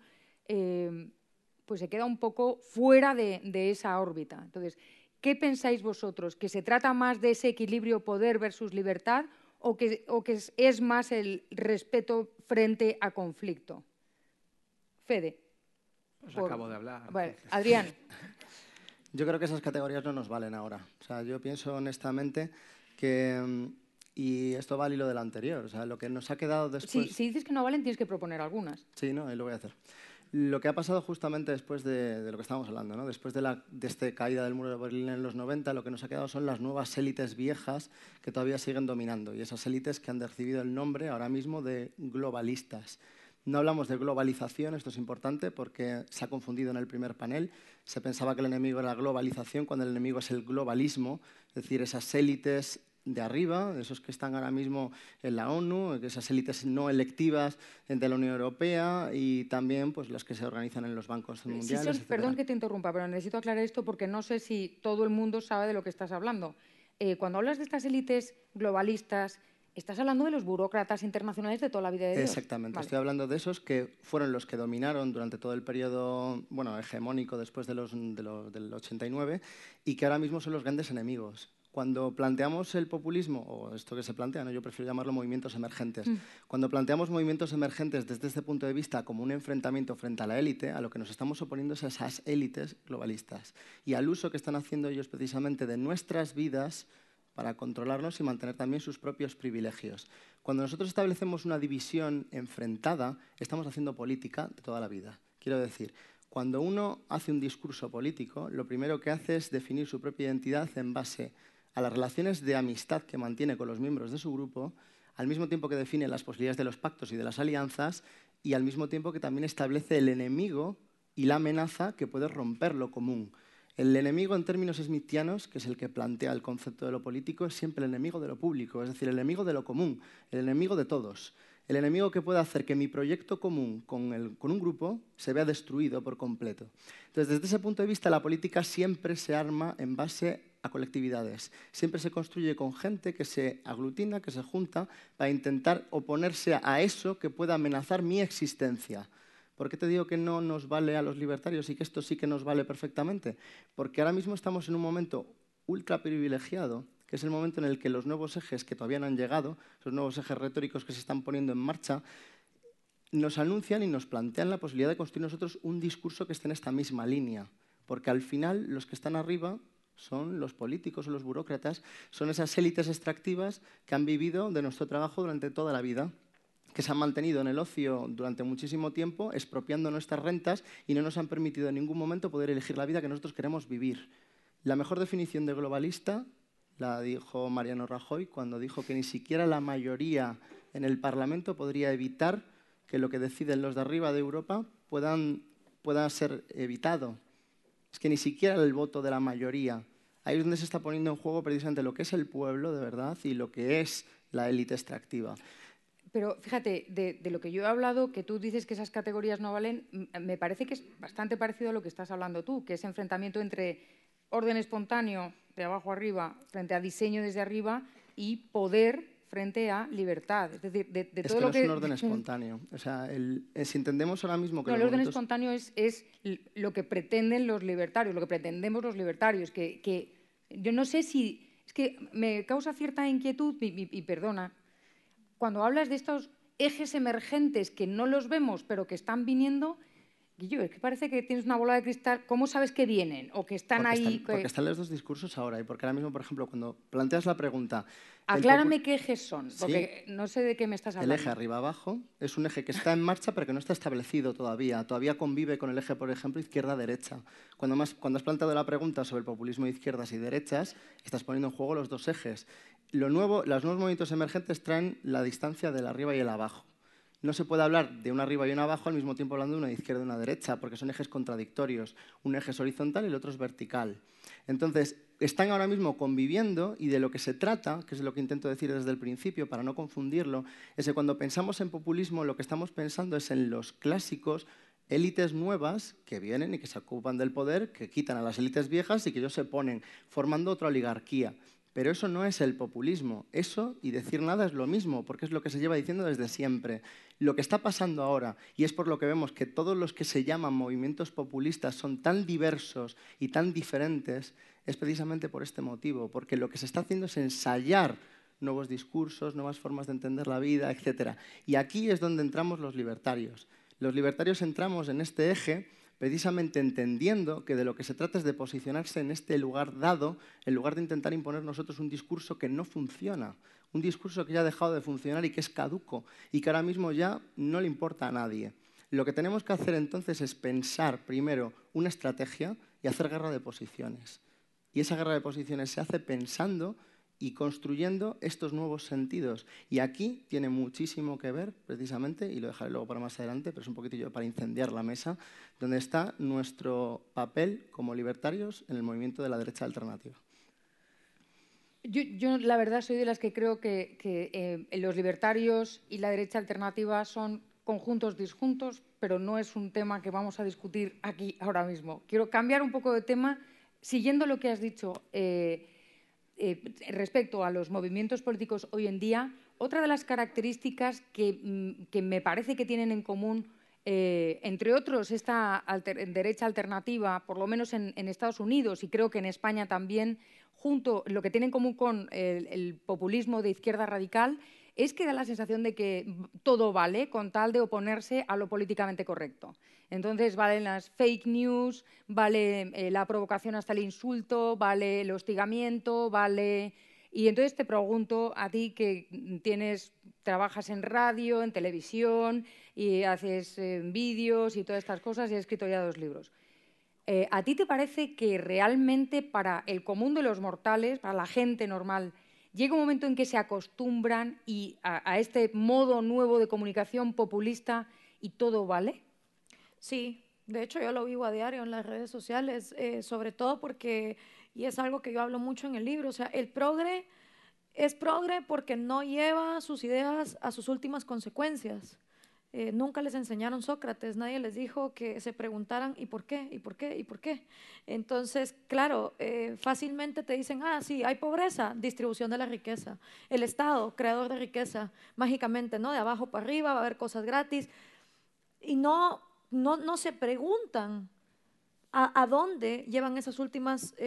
pues se queda un poco fuera de esa órbita. Entonces, ¿qué pensáis vosotros? ¿Que se trata más de ese equilibrio poder versus libertad o que es más el respeto frente a conflicto? Fede. Pues acabo de hablar. Vale, Adrián. Yo creo que esas categorías no nos valen ahora. O sea, yo pienso honestamente que, y esto va al hilo de lo anterior, o sea, lo que nos ha quedado después... Si dices que no valen, tienes que proponer algunas. Sí, no, y lo voy a hacer. Lo que ha pasado justamente después de lo que estábamos hablando, ¿no? Después de esta caída del muro de Berlín en los 90, lo que nos ha quedado son las nuevas élites viejas que todavía siguen dominando, y esas élites que han recibido el nombre ahora mismo de globalistas. No hablamos de globalización, esto es importante porque se ha confundido en el primer panel. Se pensaba que el enemigo era la globalización cuando el enemigo es el globalismo, es decir, esas élites de arriba, esos que están ahora mismo en la ONU, esas élites no electivas de la Unión Europea y también pues, las que se organizan en los bancos mundiales. Perdón que te interrumpa, pero necesito aclarar esto porque no sé si todo el mundo sabe de lo que estás hablando. Cuando hablas de estas élites globalistas, estás hablando de los burócratas internacionales de toda la vida de Dios. Exactamente. Vale. Estoy hablando de esos que fueron los que dominaron durante todo el periodo hegemónico después del 89 y que ahora mismo son los grandes enemigos. Cuando planteamos el populismo, o esto que se plantea, ¿no? Yo prefiero llamarlo movimientos emergentes, cuando planteamos movimientos emergentes desde este punto de vista como un enfrentamiento frente a la élite, a lo que nos estamos oponiendo es a esas élites globalistas y al uso que están haciendo ellos precisamente de nuestras vidas para controlarnos y mantener también sus propios privilegios. Cuando nosotros establecemos una división enfrentada, estamos haciendo política de toda la vida. Quiero decir, cuando uno hace un discurso político, lo primero que hace es definir su propia identidad en base a las relaciones de amistad que mantiene con los miembros de su grupo, al mismo tiempo que define las posibilidades de los pactos y de las alianzas, y al mismo tiempo que también establece el enemigo y la amenaza que puede romper lo común. El enemigo en términos smithianos, que es el que plantea el concepto de lo político, es siempre el enemigo de lo público, es decir, el enemigo de lo común, el enemigo de todos. El enemigo que puede hacer que mi proyecto común con un grupo se vea destruido por completo. Entonces, desde ese punto de vista, la política siempre se arma en base a colectividades. Siempre se construye con gente que se aglutina, que se junta, para intentar oponerse a eso que pueda amenazar mi existencia. ¿Por qué te digo que no nos vale a los libertarios y que esto sí que nos vale perfectamente? Porque ahora mismo estamos en un momento ultra privilegiado, que es el momento en el que los nuevos ejes que todavía no han llegado, los nuevos ejes retóricos que se están poniendo en marcha, nos anuncian y nos plantean la posibilidad de construir nosotros un discurso que esté en esta misma línea. Porque al final los que están arriba son los políticos o los burócratas, son esas élites extractivas que han vivido de nuestro trabajo durante toda la vida, que se han mantenido en el ocio durante muchísimo tiempo, expropiando nuestras rentas y no nos han permitido en ningún momento poder elegir la vida que nosotros queremos vivir. La mejor definición de globalista la dijo Mariano Rajoy cuando dijo que ni siquiera la mayoría en el Parlamento podría evitar que lo que deciden los de arriba de Europa pueda ser evitado. Es que ni siquiera el voto de la mayoría. Ahí es donde se está poniendo en juego precisamente lo que es el pueblo de verdad y lo que es la élite extractiva. Pero fíjate, de lo que yo he hablado, que tú dices que esas categorías no valen, me parece que es bastante parecido a lo que estás hablando tú, que es enfrentamiento entre orden espontáneo de abajo arriba frente a diseño desde arriba y poder frente a libertad. Es decir, de todo lo que... Es que no es un orden espontáneo. O sea, si entendemos ahora mismo que... No, el orden espontáneo es lo que pretenden los libertarios, lo que pretendemos los libertarios, que yo no sé si... Es que me causa cierta inquietud, y perdona, cuando hablas de estos ejes emergentes que no los vemos, pero que están viniendo... Guillo, es que parece que tienes una bola de cristal. ¿Cómo sabes que vienen o que están ahí? Porque están los dos discursos ahora y porque ahora mismo, por ejemplo, cuando planteas la pregunta... Aclárame qué ejes son, porque sí, no sé de qué me estás hablando. El eje arriba-abajo es un eje que está en marcha pero que no está establecido todavía. Todavía convive con el eje, por ejemplo, izquierda-derecha. Cuando has planteado la pregunta sobre el populismo de izquierdas y derechas, estás poniendo en juego los dos ejes. Los nuevos movimientos emergentes traen la distancia del arriba y el abajo. No se puede hablar de un arriba y un abajo al mismo tiempo hablando de una izquierda y una derecha, porque son ejes contradictorios. Un eje es horizontal y el otro es vertical. Entonces, están ahora mismo conviviendo, y de lo que se trata, que es lo que intento decir desde el principio para no confundirlo, es que cuando pensamos en populismo lo que estamos pensando es en los clásicos élites nuevas que vienen y que se ocupan del poder, que quitan a las élites viejas y que ellos se ponen formando otra oligarquía. Pero eso no es el populismo. Eso y decir nada es lo mismo, porque es lo que se lleva diciendo desde siempre. Lo que está pasando ahora, y es por lo que vemos que todos los que se llaman movimientos populistas son tan diversos y tan diferentes, es precisamente por este motivo, porque lo que se está haciendo es ensayar nuevos discursos, nuevas formas de entender la vida, etc. Y aquí es donde entramos los libertarios. Los libertarios entramos en este eje precisamente entendiendo que de lo que se trata es de posicionarse en este lugar dado, en lugar de intentar imponer nosotros un discurso que no funciona, un discurso que ya ha dejado de funcionar y que es caduco y que ahora mismo ya no le importa a nadie. Lo que tenemos que hacer entonces es pensar primero una estrategia y hacer guerra de posiciones. Y esa guerra de posiciones se hace pensando y construyendo estos nuevos sentidos. Y aquí tiene muchísimo que ver, precisamente, y lo dejaré luego para más adelante, pero es un poquitillo para incendiar la mesa, donde está nuestro papel como libertarios en el movimiento de la derecha alternativa. Yo la verdad, soy de las que creo que los libertarios y la derecha alternativa son conjuntos disjuntos, pero no es un tema que vamos a discutir aquí ahora mismo. Quiero cambiar un poco de tema, siguiendo lo que has dicho respecto a los movimientos políticos hoy en día. Otra de las características que me parece que tienen en común, entre otros, esta derecha alternativa, por lo menos en Estados Unidos y creo que en España también, lo que tiene en común con el populismo de izquierda radical, es que da la sensación de que todo vale con tal de oponerse a lo políticamente correcto. Entonces valen las fake news, vale la provocación hasta el insulto, vale el hostigamiento, vale... Y entonces te pregunto a ti que trabajas en radio, en televisión y haces vídeos y todas estas cosas y has escrito ya 2 libros. ¿A ti te parece que realmente para el común de los mortales, para la gente normal, llega un momento en que se acostumbran a este modo nuevo de comunicación populista y todo vale? Sí, de hecho yo lo vivo a diario en las redes sociales, sobre todo porque, y es algo que yo hablo mucho en el libro, o sea, el progre es progre porque no lleva sus ideas a sus últimas consecuencias. Nunca les enseñaron Sócrates, nadie les dijo que se preguntaran ¿y por qué? ¿Y por qué? ¿Y por qué? Entonces, claro, fácilmente te dicen, sí, hay pobreza, distribución de la riqueza. El Estado, creador de riqueza, mágicamente, ¿no? De abajo para arriba va a haber cosas gratis. Y no se preguntan a dónde llevan esas últimas,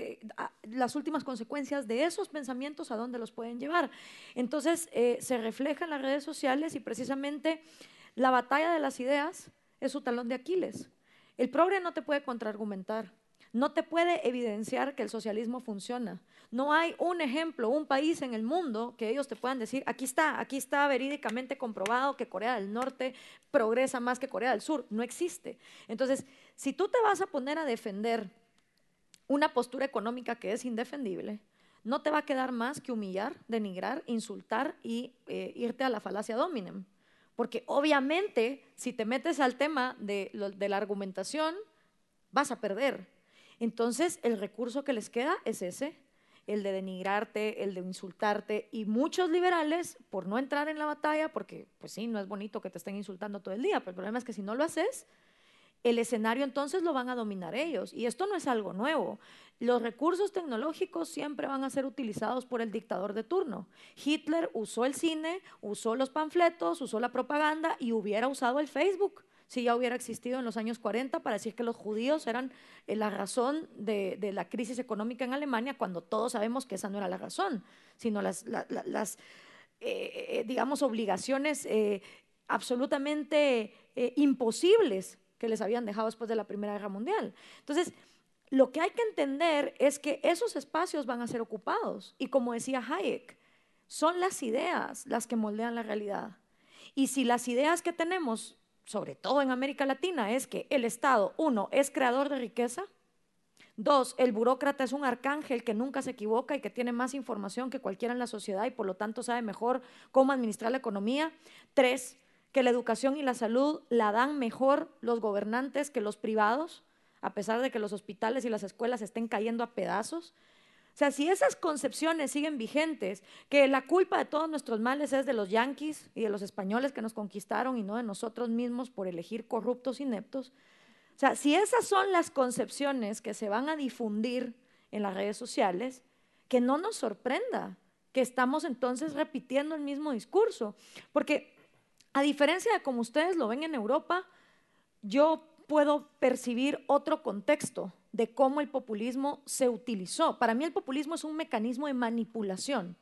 las últimas consecuencias de esos pensamientos, a dónde los pueden llevar. Entonces, se refleja en las redes sociales y precisamente la batalla de las ideas es su talón de Aquiles. El progre no te puede contraargumentar, no te puede evidenciar que el socialismo funciona. No hay un ejemplo, un país en el mundo que ellos te puedan decir, aquí está verídicamente comprobado que Corea del Norte progresa más que Corea del Sur. No existe. Entonces, si tú te vas a poner a defender una postura económica que es indefendible, no te va a quedar más que humillar, denigrar, insultar y irte a la falacia dominem. Porque obviamente, si te metes al tema de la argumentación, vas a perder. Entonces, el recurso que les queda es ese, el de denigrarte, el de insultarte, y muchos liberales, por no entrar en la batalla, porque pues sí, no es bonito que te estén insultando todo el día, pero el problema es que si no lo haces, el escenario entonces lo van a dominar ellos, y esto no es algo nuevo. Los recursos tecnológicos siempre van a ser utilizados por el dictador de turno. Hitler usó el cine, usó los panfletos, usó la propaganda y hubiera usado el Facebook si ya hubiera existido en los años 40 para decir que los judíos eran la razón de la crisis económica en Alemania, cuando todos sabemos que esa no era la razón, sino las digamos, obligaciones absolutamente imposibles que les habían dejado después de la Primera Guerra Mundial. Entonces, lo que hay que entender es que esos espacios van a ser ocupados y, como decía Hayek, son las ideas las que moldean la realidad. Y si las ideas que tenemos, sobre todo en América Latina, es que el Estado, 1, es creador de riqueza, 2, el burócrata es un arcángel que nunca se equivoca y que tiene más información que cualquiera en la sociedad y por lo tanto sabe mejor cómo administrar la economía, 3, que la educación y la salud la dan mejor los gobernantes que los privados, a pesar de que los hospitales y las escuelas estén cayendo a pedazos. O sea, si esas concepciones siguen vigentes, que la culpa de todos nuestros males es de los yanquis y de los españoles que nos conquistaron y no de nosotros mismos por elegir corruptos ineptos, o sea, si esas son las concepciones que se van a difundir en las redes sociales, que no nos sorprenda que estamos entonces repitiendo el mismo discurso. Porque a diferencia de como ustedes lo ven en Europa, yo puedo percibir otro contexto de cómo el populismo se utilizó. Para mí el populismo es un mecanismo de manipulación.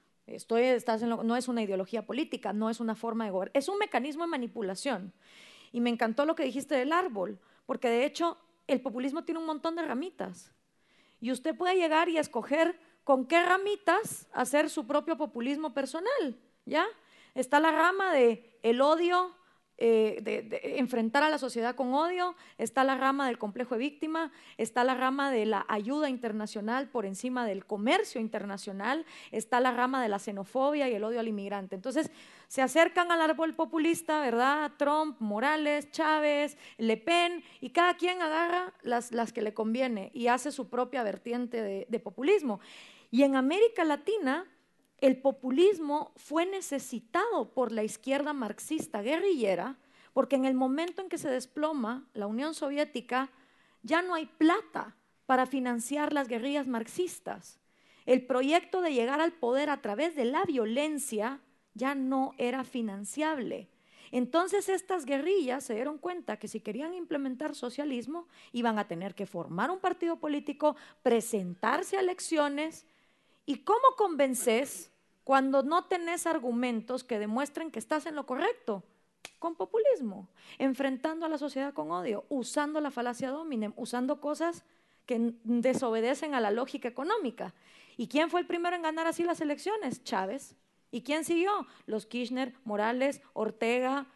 No es una ideología política, no es una forma de gobernar, es un mecanismo de manipulación. Y me encantó lo que dijiste del árbol, porque de hecho el populismo tiene un montón de ramitas. Y usted puede llegar y escoger con qué ramitas hacer su propio populismo personal, ¿ya? Está la rama de el odio, de enfrentar a la sociedad con odio, está la rama del complejo de víctima, está la rama de la ayuda internacional por encima del comercio internacional, está la rama de la xenofobia y el odio al inmigrante. Entonces, se acercan al árbol populista, ¿verdad? Trump, Morales, Chávez, Le Pen, y cada quien agarra las que le conviene y hace su propia vertiente de populismo. Y en América Latina, el populismo fue necesitado por la izquierda marxista guerrillera, porque en el momento en que se desploma la Unión Soviética, ya no hay plata para financiar las guerrillas marxistas. El proyecto de llegar al poder a través de la violencia ya no era financiable. Entonces estas guerrillas se dieron cuenta que si querían implementar socialismo, iban a tener que formar un partido político, presentarse a elecciones. ¿Y cómo convences cuando no tenés argumentos que demuestren que estás en lo correcto? Con populismo, enfrentando a la sociedad con odio, usando la falacia dominem, usando cosas que desobedecen a la lógica económica. ¿Y quién fue el primero en ganar así las elecciones? Chávez. ¿Y quién siguió? Los Kirchner, Morales, Ortega,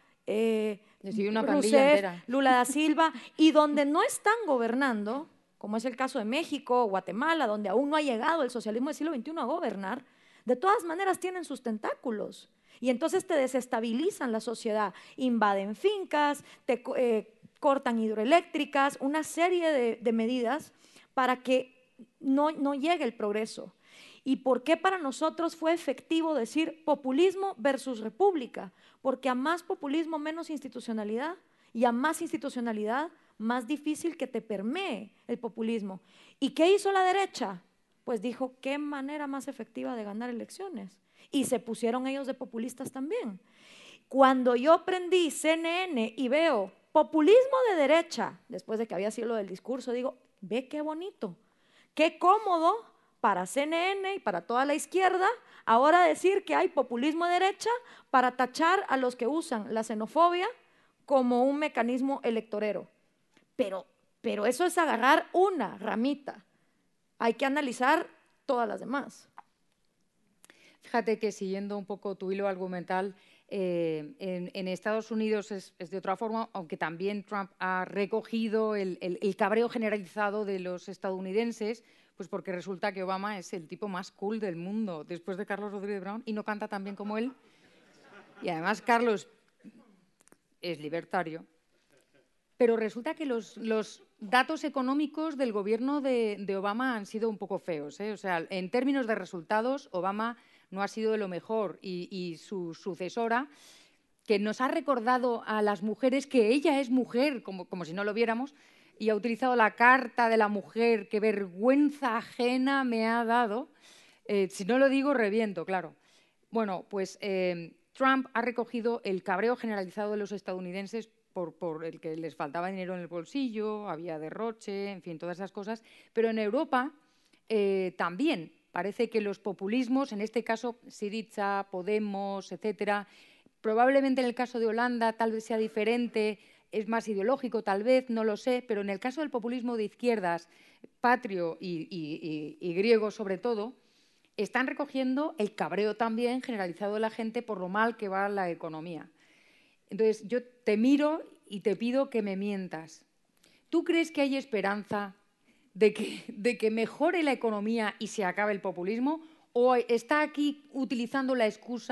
Rousseff, Lula da Silva. Y donde no están gobernando, como es el caso de México o Guatemala, donde aún no ha llegado el socialismo del siglo XXI a gobernar, de todas maneras tienen sus tentáculos. Y entonces te desestabilizan la sociedad, invaden fincas, te cortan hidroeléctricas, una serie de medidas para que no llegue el progreso. ¿Y por qué para nosotros fue efectivo decir populismo versus república? Porque a más populismo, menos institucionalidad, y a más institucionalidad, más difícil que te permee el populismo. ¿Y qué hizo la derecha? Pues dijo, ¿qué manera más efectiva de ganar elecciones? Y se pusieron ellos de populistas también. Cuando yo prendí CNN y veo populismo de derecha, después de que había sido lo del discurso, digo, ve qué bonito, qué cómodo para CNN y para toda la izquierda ahora decir que hay populismo de derecha para tachar a los que usan la xenofobia como un mecanismo electorero. Pero eso es agarrar una ramita. Hay que analizar todas las demás. Fíjate que siguiendo un poco tu hilo argumental, en Estados Unidos es de otra forma, aunque también Trump ha recogido el cabreo generalizado de los estadounidenses, pues porque resulta que Obama es el tipo más cool del mundo, después de Carlos Rodríguez Brown, y no canta tan bien como él. Y además Carlos es libertario. Pero resulta que los datos económicos del gobierno de Obama han sido un poco feos, ¿eh? O sea, en términos de resultados, Obama no ha sido de lo mejor y su sucesora, que nos ha recordado a las mujeres que ella es mujer, como si no lo viéramos, y ha utilizado la carta de la mujer, qué vergüenza ajena me ha dado. Si no lo digo, reviento, claro. Bueno, pues Trump ha recogido el cabreo generalizado de los estadounidenses por el que les faltaba dinero en el bolsillo, había derroche, en fin, todas esas cosas. Pero en Europa también parece que los populismos, en este caso Syriza, Podemos, etcétera, probablemente en el caso de Holanda tal vez sea diferente, es más ideológico tal vez, no lo sé, pero en el caso del populismo de izquierdas, patrio y griego sobre todo, están recogiendo el cabreo también generalizado de la gente por lo mal que va la economía. Entonces, yo te miro y te pido que me mientas. ¿Tú crees que hay esperanza de que mejore la economía y se acabe el populismo? ¿O está aquí utilizando la excusa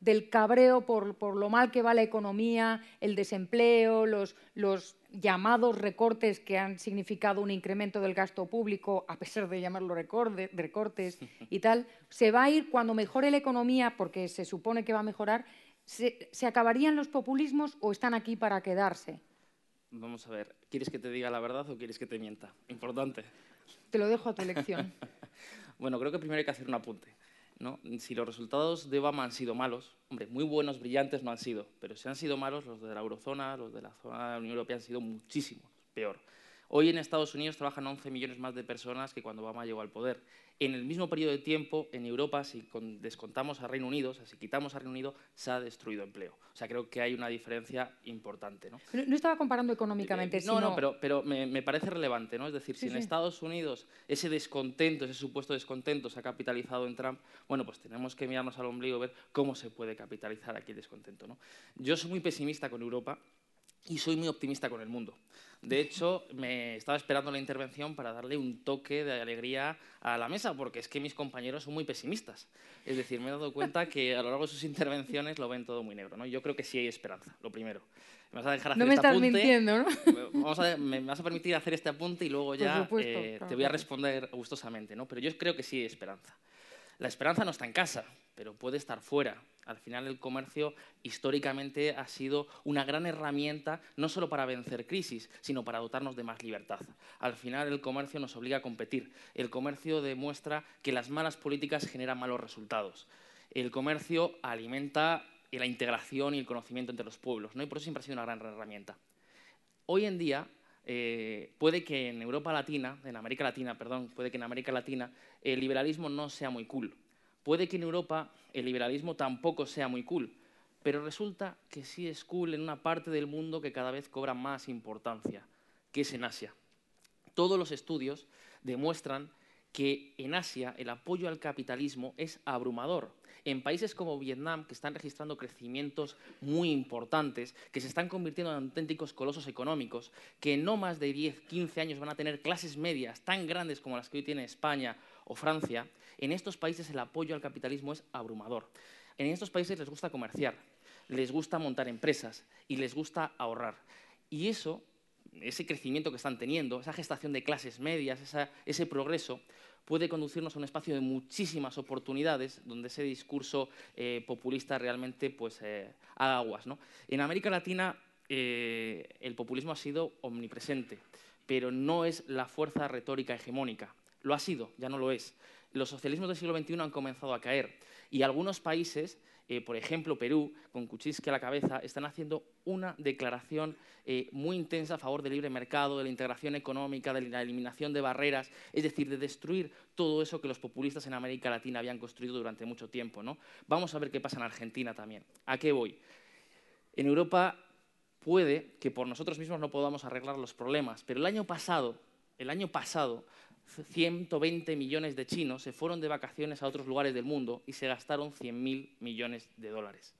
del cabreo por lo mal que va la economía, el desempleo, los llamados recortes que han significado un incremento del gasto público, a pesar de llamarlo recortes y tal, se va a ir cuando mejore la economía, porque se supone que va a mejorar. ¿Se acabarían los populismos o están aquí para quedarse? Vamos a ver, ¿quieres que te diga la verdad o quieres que te mienta? Importante. Te lo dejo a tu elección. Bueno, creo que primero hay que hacer un apunte, ¿no? Si los resultados de Obama han sido malos, hombre, muy buenos, brillantes no han sido, pero si han sido malos, los de la eurozona, los de la zona de la Unión Europea han sido muchísimo peor. Hoy en Estados Unidos trabajan 11 millones más de personas que cuando Obama llegó al poder. En el mismo periodo de tiempo, en Europa, si descontamos a Reino Unido, o sea, si quitamos a Reino Unido, se ha destruido empleo. O sea, creo que hay una diferencia importante, ¿no? No estaba comparando económicamente, No, sino... pero me parece relevante, ¿no? Es decir, si en Estados Unidos ese descontento, ese supuesto descontento se ha capitalizado en Trump, bueno, pues tenemos que mirarnos al ombligo y ver cómo se puede capitalizar aquí el descontento, ¿no? Yo soy muy pesimista con Europa y soy muy optimista con el mundo. De hecho, me estaba esperando la intervención para darle un toque de alegría a la mesa, porque es que mis compañeros son muy pesimistas. Es decir, me he dado cuenta que a lo largo de sus intervenciones lo ven todo muy negro, ¿no? Yo creo que sí hay esperanza, lo primero. Me vas a dejar hacer no me este estás apunte. mintiendo, ¿no? Me vas a permitir hacer este apunte y luego ya supuesto, te voy a responder gustosamente, ¿no? Pero yo creo que sí hay esperanza. La esperanza no está en casa, pero puede estar fuera. Al final el comercio históricamente ha sido una gran herramienta no solo para vencer crisis, sino para dotarnos de más libertad. Al final el comercio nos obliga a competir. El comercio demuestra que las malas políticas generan malos resultados. El comercio alimenta la integración y el conocimiento entre los pueblos, ¿no? Y por eso siempre ha sido una gran herramienta. Hoy en día puede que en América Latina, el liberalismo no sea muy cool. Puede que en Europa el liberalismo tampoco sea muy cool, pero resulta que sí es cool en una parte del mundo que cada vez cobra más importancia, que es en Asia. Todos los estudios demuestran que en Asia el apoyo al capitalismo es abrumador. En países como Vietnam, que están registrando crecimientos muy importantes, que se están convirtiendo en auténticos colosos económicos, que en no más de 10, 15 años van a tener clases medias tan grandes como las que hoy tiene España o Francia, en estos países el apoyo al capitalismo es abrumador. En estos países les gusta comerciar, les gusta montar empresas y les gusta ahorrar. Y ese crecimiento que están teniendo, esa gestación de clases medias, ese progreso, puede conducirnos a un espacio de muchísimas oportunidades donde ese discurso populista realmente pues, haga aguas, ¿no? En América Latina el populismo ha sido omnipresente, pero no es la fuerza retórica hegemónica. Lo ha sido, ya no lo es. Los socialismos del siglo XXI han comenzado a caer y algunos países, por ejemplo Perú, con Kuczynski a la cabeza, están haciendo una declaración muy intensa a favor del libre mercado, de la integración económica, de la eliminación de barreras, es decir, de destruir todo eso que los populistas en América Latina habían construido durante mucho tiempo, ¿no? Vamos a ver qué pasa en Argentina también. ¿A qué voy? En Europa puede que por nosotros mismos no podamos arreglar los problemas, pero el año pasado 120 millones de chinos se fueron de vacaciones a otros lugares del mundo y se gastaron 100.000 millones de dólares.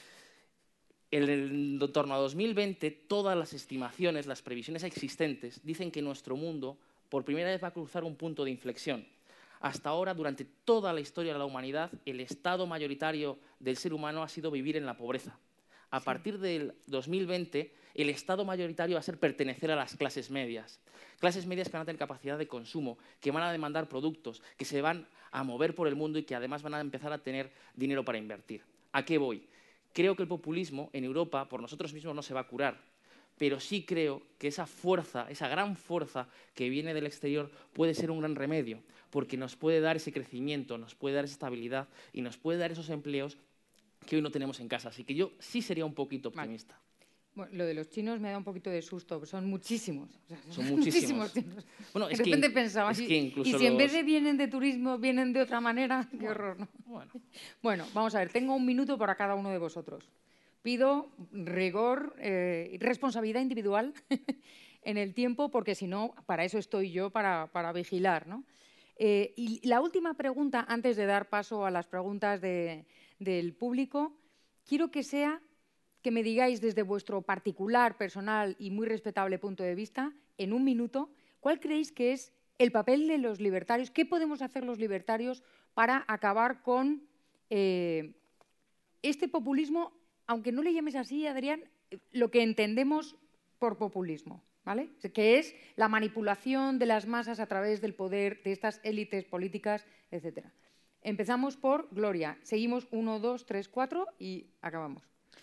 En torno a 2020, todas las estimaciones, las previsiones existentes, dicen que nuestro mundo por primera vez va a cruzar un punto de inflexión. Hasta ahora, durante toda la historia de la humanidad, el estado mayoritario del ser humano ha sido vivir en la pobreza. A partir del 2020, el estado mayoritario va a ser pertenecer a las clases medias que van a tener capacidad de consumo, que van a demandar productos, que se van a mover por el mundo y que además van a empezar a tener dinero para invertir. ¿A qué voy? Creo que el populismo en Europa por nosotros mismos no se va a curar, pero sí creo que esa fuerza, esa gran fuerza que viene del exterior puede ser un gran remedio, porque nos puede dar ese crecimiento, nos puede dar esa estabilidad y nos puede dar esos empleos que hoy no tenemos en casa. Así que yo sí sería un poquito optimista. Vale. Bueno, lo de los chinos me da un poquito de susto, son muchísimos. O sea, son muchísimos chinos. Bueno, de repente pensaba, es que incluso y si en vez de vienen de turismo, vienen de otra manera, qué horror, ¿no? Bueno, vamos a ver, tengo 1 minuto para cada uno de vosotros. Pido rigor y responsabilidad individual en el tiempo, porque si no, para eso estoy yo, para vigilar, ¿no? Y la última pregunta, antes de dar paso a las preguntas del público, quiero que sea que me digáis desde vuestro particular, personal y muy respetable punto de vista, en 1 minuto, ¿cuál creéis que es el papel de los libertarios? ¿Qué podemos hacer los libertarios para acabar con este populismo, aunque no le llames así, Adrián, lo que entendemos por populismo, ¿vale? Que es la manipulación de las masas a través del poder de estas élites políticas, etc. Empezamos por Gloria. Seguimos 1, 2, 3, 4 y acabamos.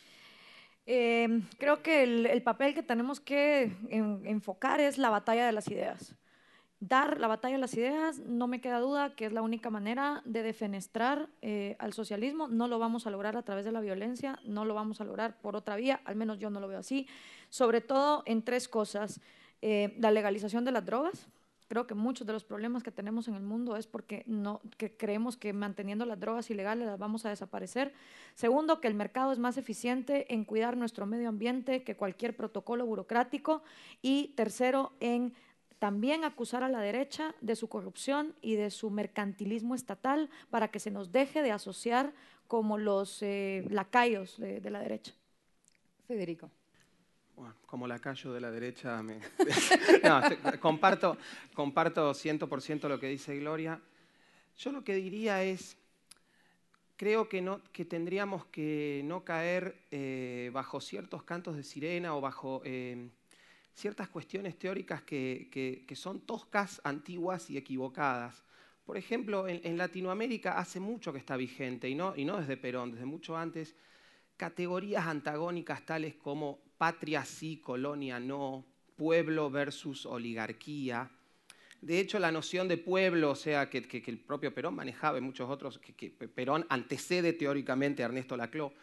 Creo que el papel que tenemos que enfocar es la batalla de las ideas. Dar la batalla de las ideas, no me queda duda que es la única manera de defenestrar al socialismo. No lo vamos a lograr a través de la violencia, no lo vamos a lograr por otra vía, al menos yo no lo veo así. Sobre todo en 3 cosas. La legalización de las drogas. Creo que muchos de los problemas que tenemos en el mundo es porque que creemos que manteniendo las drogas ilegales las vamos a desaparecer. Segundo, que el mercado es más eficiente en cuidar nuestro medio ambiente que cualquier protocolo burocrático. Y tercero, en también acusar a la derecha de su corrupción y de su mercantilismo estatal para que se nos deje de asociar como los lacayos de la derecha. Federico. Bueno, como lacayo de la derecha, no, comparto 100% lo que dice Gloria. Yo lo que diría es, creo que tendríamos que no caer bajo ciertos cantos de sirena o bajo ciertas cuestiones teóricas que son toscas, antiguas y equivocadas. Por ejemplo, en Latinoamérica hace mucho que está vigente, y no desde Perón, desde mucho antes, categorías antagónicas tales como patria sí, colonia no, pueblo versus oligarquía. De hecho, la noción de pueblo, o sea, que el propio Perón manejaba y muchos otros, que Perón antecede teóricamente a Ernesto Laclau,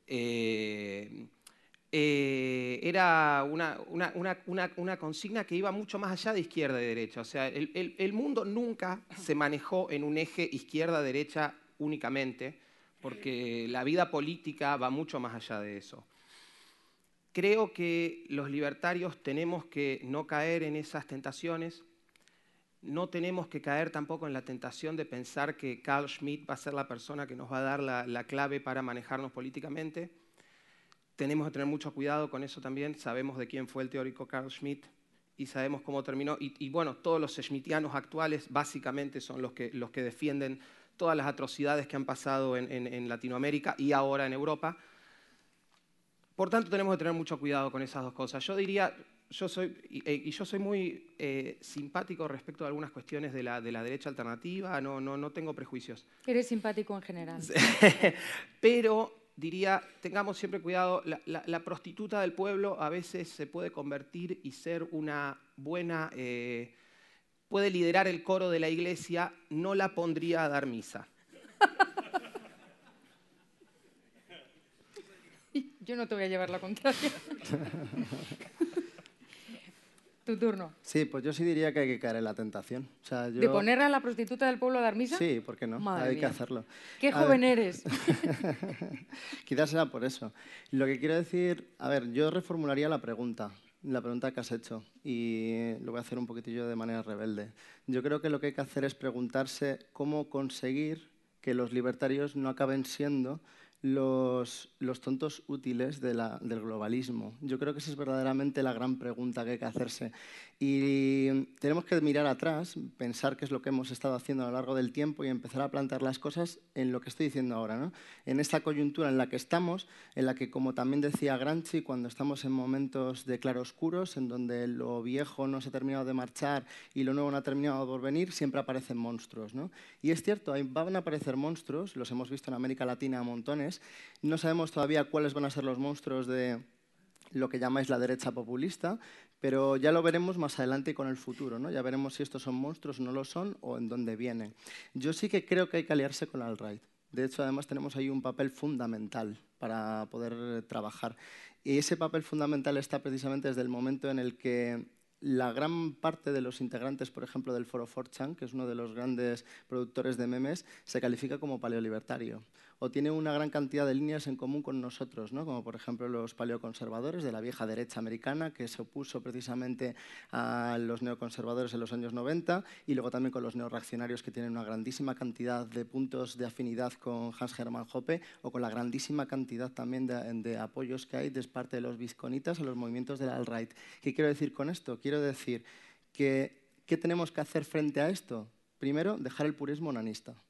era una consigna que iba mucho más allá de izquierda y derecha. O sea, el mundo nunca se manejó en un eje izquierda-derecha únicamente, porque la vida política va mucho más allá de eso. Creo que los libertarios tenemos que no caer en esas tentaciones. No tenemos que caer tampoco en la tentación de pensar que Carl Schmitt va a ser la persona que nos va a dar la clave para manejarnos políticamente. Tenemos que tener mucho cuidado con eso también. Sabemos de quién fue el teórico Carl Schmitt y sabemos cómo terminó. Y bueno, todos los schmittianos actuales básicamente son los que defienden todas las atrocidades que han pasado en Latinoamérica y ahora en Europa. Por tanto, tenemos que tener mucho cuidado con esas 2 cosas. Yo diría, yo soy muy simpático respecto a algunas cuestiones de la derecha alternativa, no tengo prejuicios. Eres simpático en general. Pero diría, tengamos siempre cuidado, la prostituta del pueblo a veces se puede convertir y ser una buena, puede liderar el coro de la iglesia, no la pondría a dar misa. Yo no te voy a llevar la contraria. Tu turno. Sí, pues yo sí diría que hay que caer en la tentación. O sea, ¿De poner a la prostituta del pueblo a dar misa? Sí, ¿por qué no? Madre Hay mía. que hacerlo. ¡Qué joven eres! Quizás sea por eso. Lo que quiero decir, a ver, yo reformularía la pregunta que has hecho, y lo voy a hacer un poquitillo de manera rebelde. Yo creo que lo que hay que hacer es preguntarse cómo conseguir que los libertarios no acaben siendo los tontos útiles del globalismo. Yo creo que esa es verdaderamente la gran pregunta que hay que hacerse. Y tenemos que mirar atrás, pensar qué es lo que hemos estado haciendo a lo largo del tiempo y empezar a plantear las cosas en lo que estoy diciendo ahora, ¿no? En esta coyuntura en la que estamos, en la que, como también decía Gramsci, cuando estamos en momentos de claroscuros, en donde lo viejo no se ha terminado de marchar y lo nuevo no ha terminado por venir, siempre aparecen monstruos, ¿no? Y es cierto, van a aparecer monstruos, los hemos visto en América Latina a montones. No sabemos todavía cuáles van a ser los monstruos de lo que llamáis la derecha populista, pero ya lo veremos más adelante con el futuro, ¿no? Ya veremos si estos son monstruos o no lo son o en dónde vienen. Yo sí que creo que hay que aliarse con la alt-right. De hecho, además tenemos ahí un papel fundamental para poder trabajar. Y ese papel fundamental está precisamente desde el momento en el que la gran parte de los integrantes, por ejemplo, del foro 4chan, que es uno de los grandes productores de memes, se califica como paleolibertario. O tiene una gran cantidad de líneas en común con nosotros, ¿no? Como por ejemplo los paleoconservadores de la vieja derecha americana, que se opuso precisamente a los neoconservadores en los años 90, y luego también con los neorreaccionarios, que tienen una grandísima cantidad de puntos de afinidad con Hans Hermann Hoppe, o con la grandísima cantidad también de apoyos que hay de parte de los visconitas a los movimientos de la alt-right. ¿Qué quiero decir con esto? Quiero decir que ¿qué tenemos que hacer frente a esto? Primero, dejar el purismo onanista.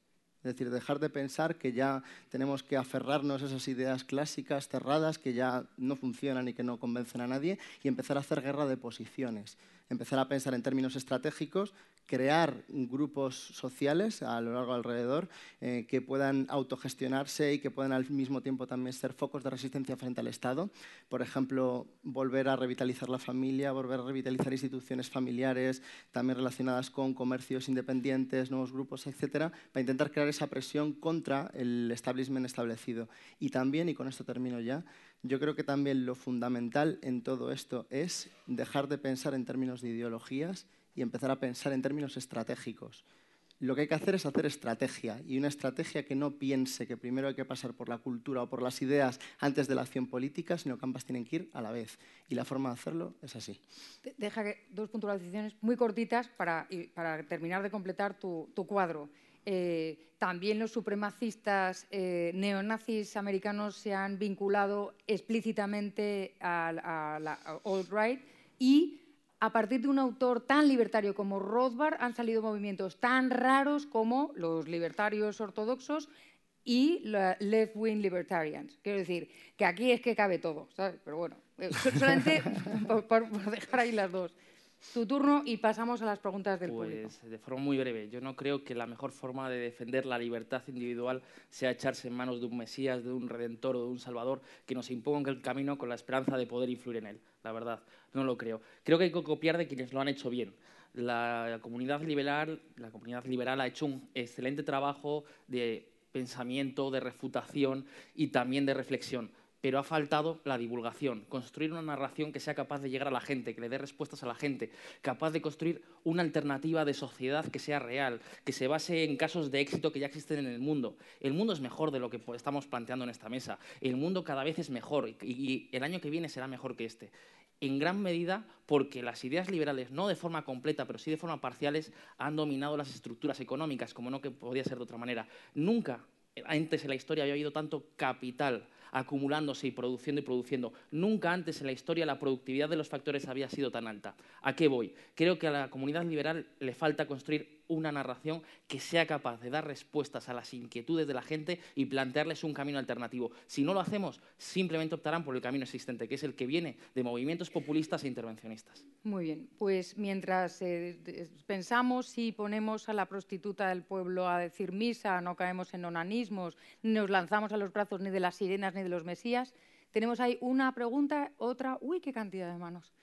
Es decir, dejar de pensar que ya tenemos que aferrarnos a esas ideas clásicas, cerradas, que ya no funcionan y que no convencen a nadie, y empezar a hacer guerra de posiciones. Empezar a pensar en términos estratégicos, crear grupos sociales a lo largo alrededor que puedan autogestionarse y que puedan al mismo tiempo también ser focos de resistencia frente al Estado. Por ejemplo, volver a revitalizar la familia, volver a revitalizar instituciones familiares, también relacionadas con comercios independientes, nuevos grupos, etcétera, para intentar crear esa presión contra el establishment establecido. Y también, y con esto termino ya, yo creo que también lo fundamental en todo esto es dejar de pensar en términos de ideologías y empezar a pensar en términos estratégicos. Lo que hay que hacer es hacer estrategia, y una estrategia que no piense que primero hay que pasar por la cultura o por las ideas antes de la acción política, sino que ambas tienen que ir a la vez. Y la forma de hacerlo es así. Deja que dos puntualizaciones muy cortitas para terminar de completar tu cuadro. También los supremacistas neonazis americanos se han vinculado explícitamente a la alt-right, y a partir de un autor tan libertario como Rothbard han salido movimientos tan raros como los libertarios ortodoxos y la left-wing libertarians. Quiero decir que aquí es que cabe todo, ¿sabes? Pero bueno, solamente por dejar ahí las dos. Tu turno y pasamos a las preguntas del público. Pues de forma muy breve, yo no creo que la mejor forma de defender la libertad individual sea echarse en manos de un Mesías, de un Redentor o de un Salvador que nos imponga el camino con la esperanza de poder influir en él. La verdad, no lo creo. Creo que hay que copiar de quienes lo han hecho bien. La comunidad liberal ha hecho un excelente trabajo de pensamiento, de refutación y también de reflexión. Pero ha faltado la divulgación, construir una narración que sea capaz de llegar a la gente, que le dé respuestas a la gente, capaz de construir una alternativa de sociedad que sea real, que se base en casos de éxito que ya existen en el mundo. El mundo es mejor de lo que estamos planteando en esta mesa. El mundo cada vez es mejor y el año que viene será mejor que este. En gran medida porque las ideas liberales, no de forma completa, pero sí de forma parciales, han dominado las estructuras económicas, como no que podía ser de otra manera. Nunca antes en la historia había habido tanto capital acumulándose y produciendo. Nunca antes en la historia la productividad de los factores había sido tan alta. ¿A qué voy? Creo que a la comunidad liberal le falta construir una narración que sea capaz de dar respuestas a las inquietudes de la gente y plantearles un camino alternativo. Si no lo hacemos, simplemente optarán por el camino existente, que es el que viene de movimientos populistas e intervencionistas. Muy bien, pues mientras pensamos si ponemos a la prostituta del pueblo a decir misa, no caemos en onanismos, ni nos lanzamos a los brazos ni de las sirenas ni de los mesías, tenemos ahí una pregunta, otra... ¡Uy, qué cantidad de manos!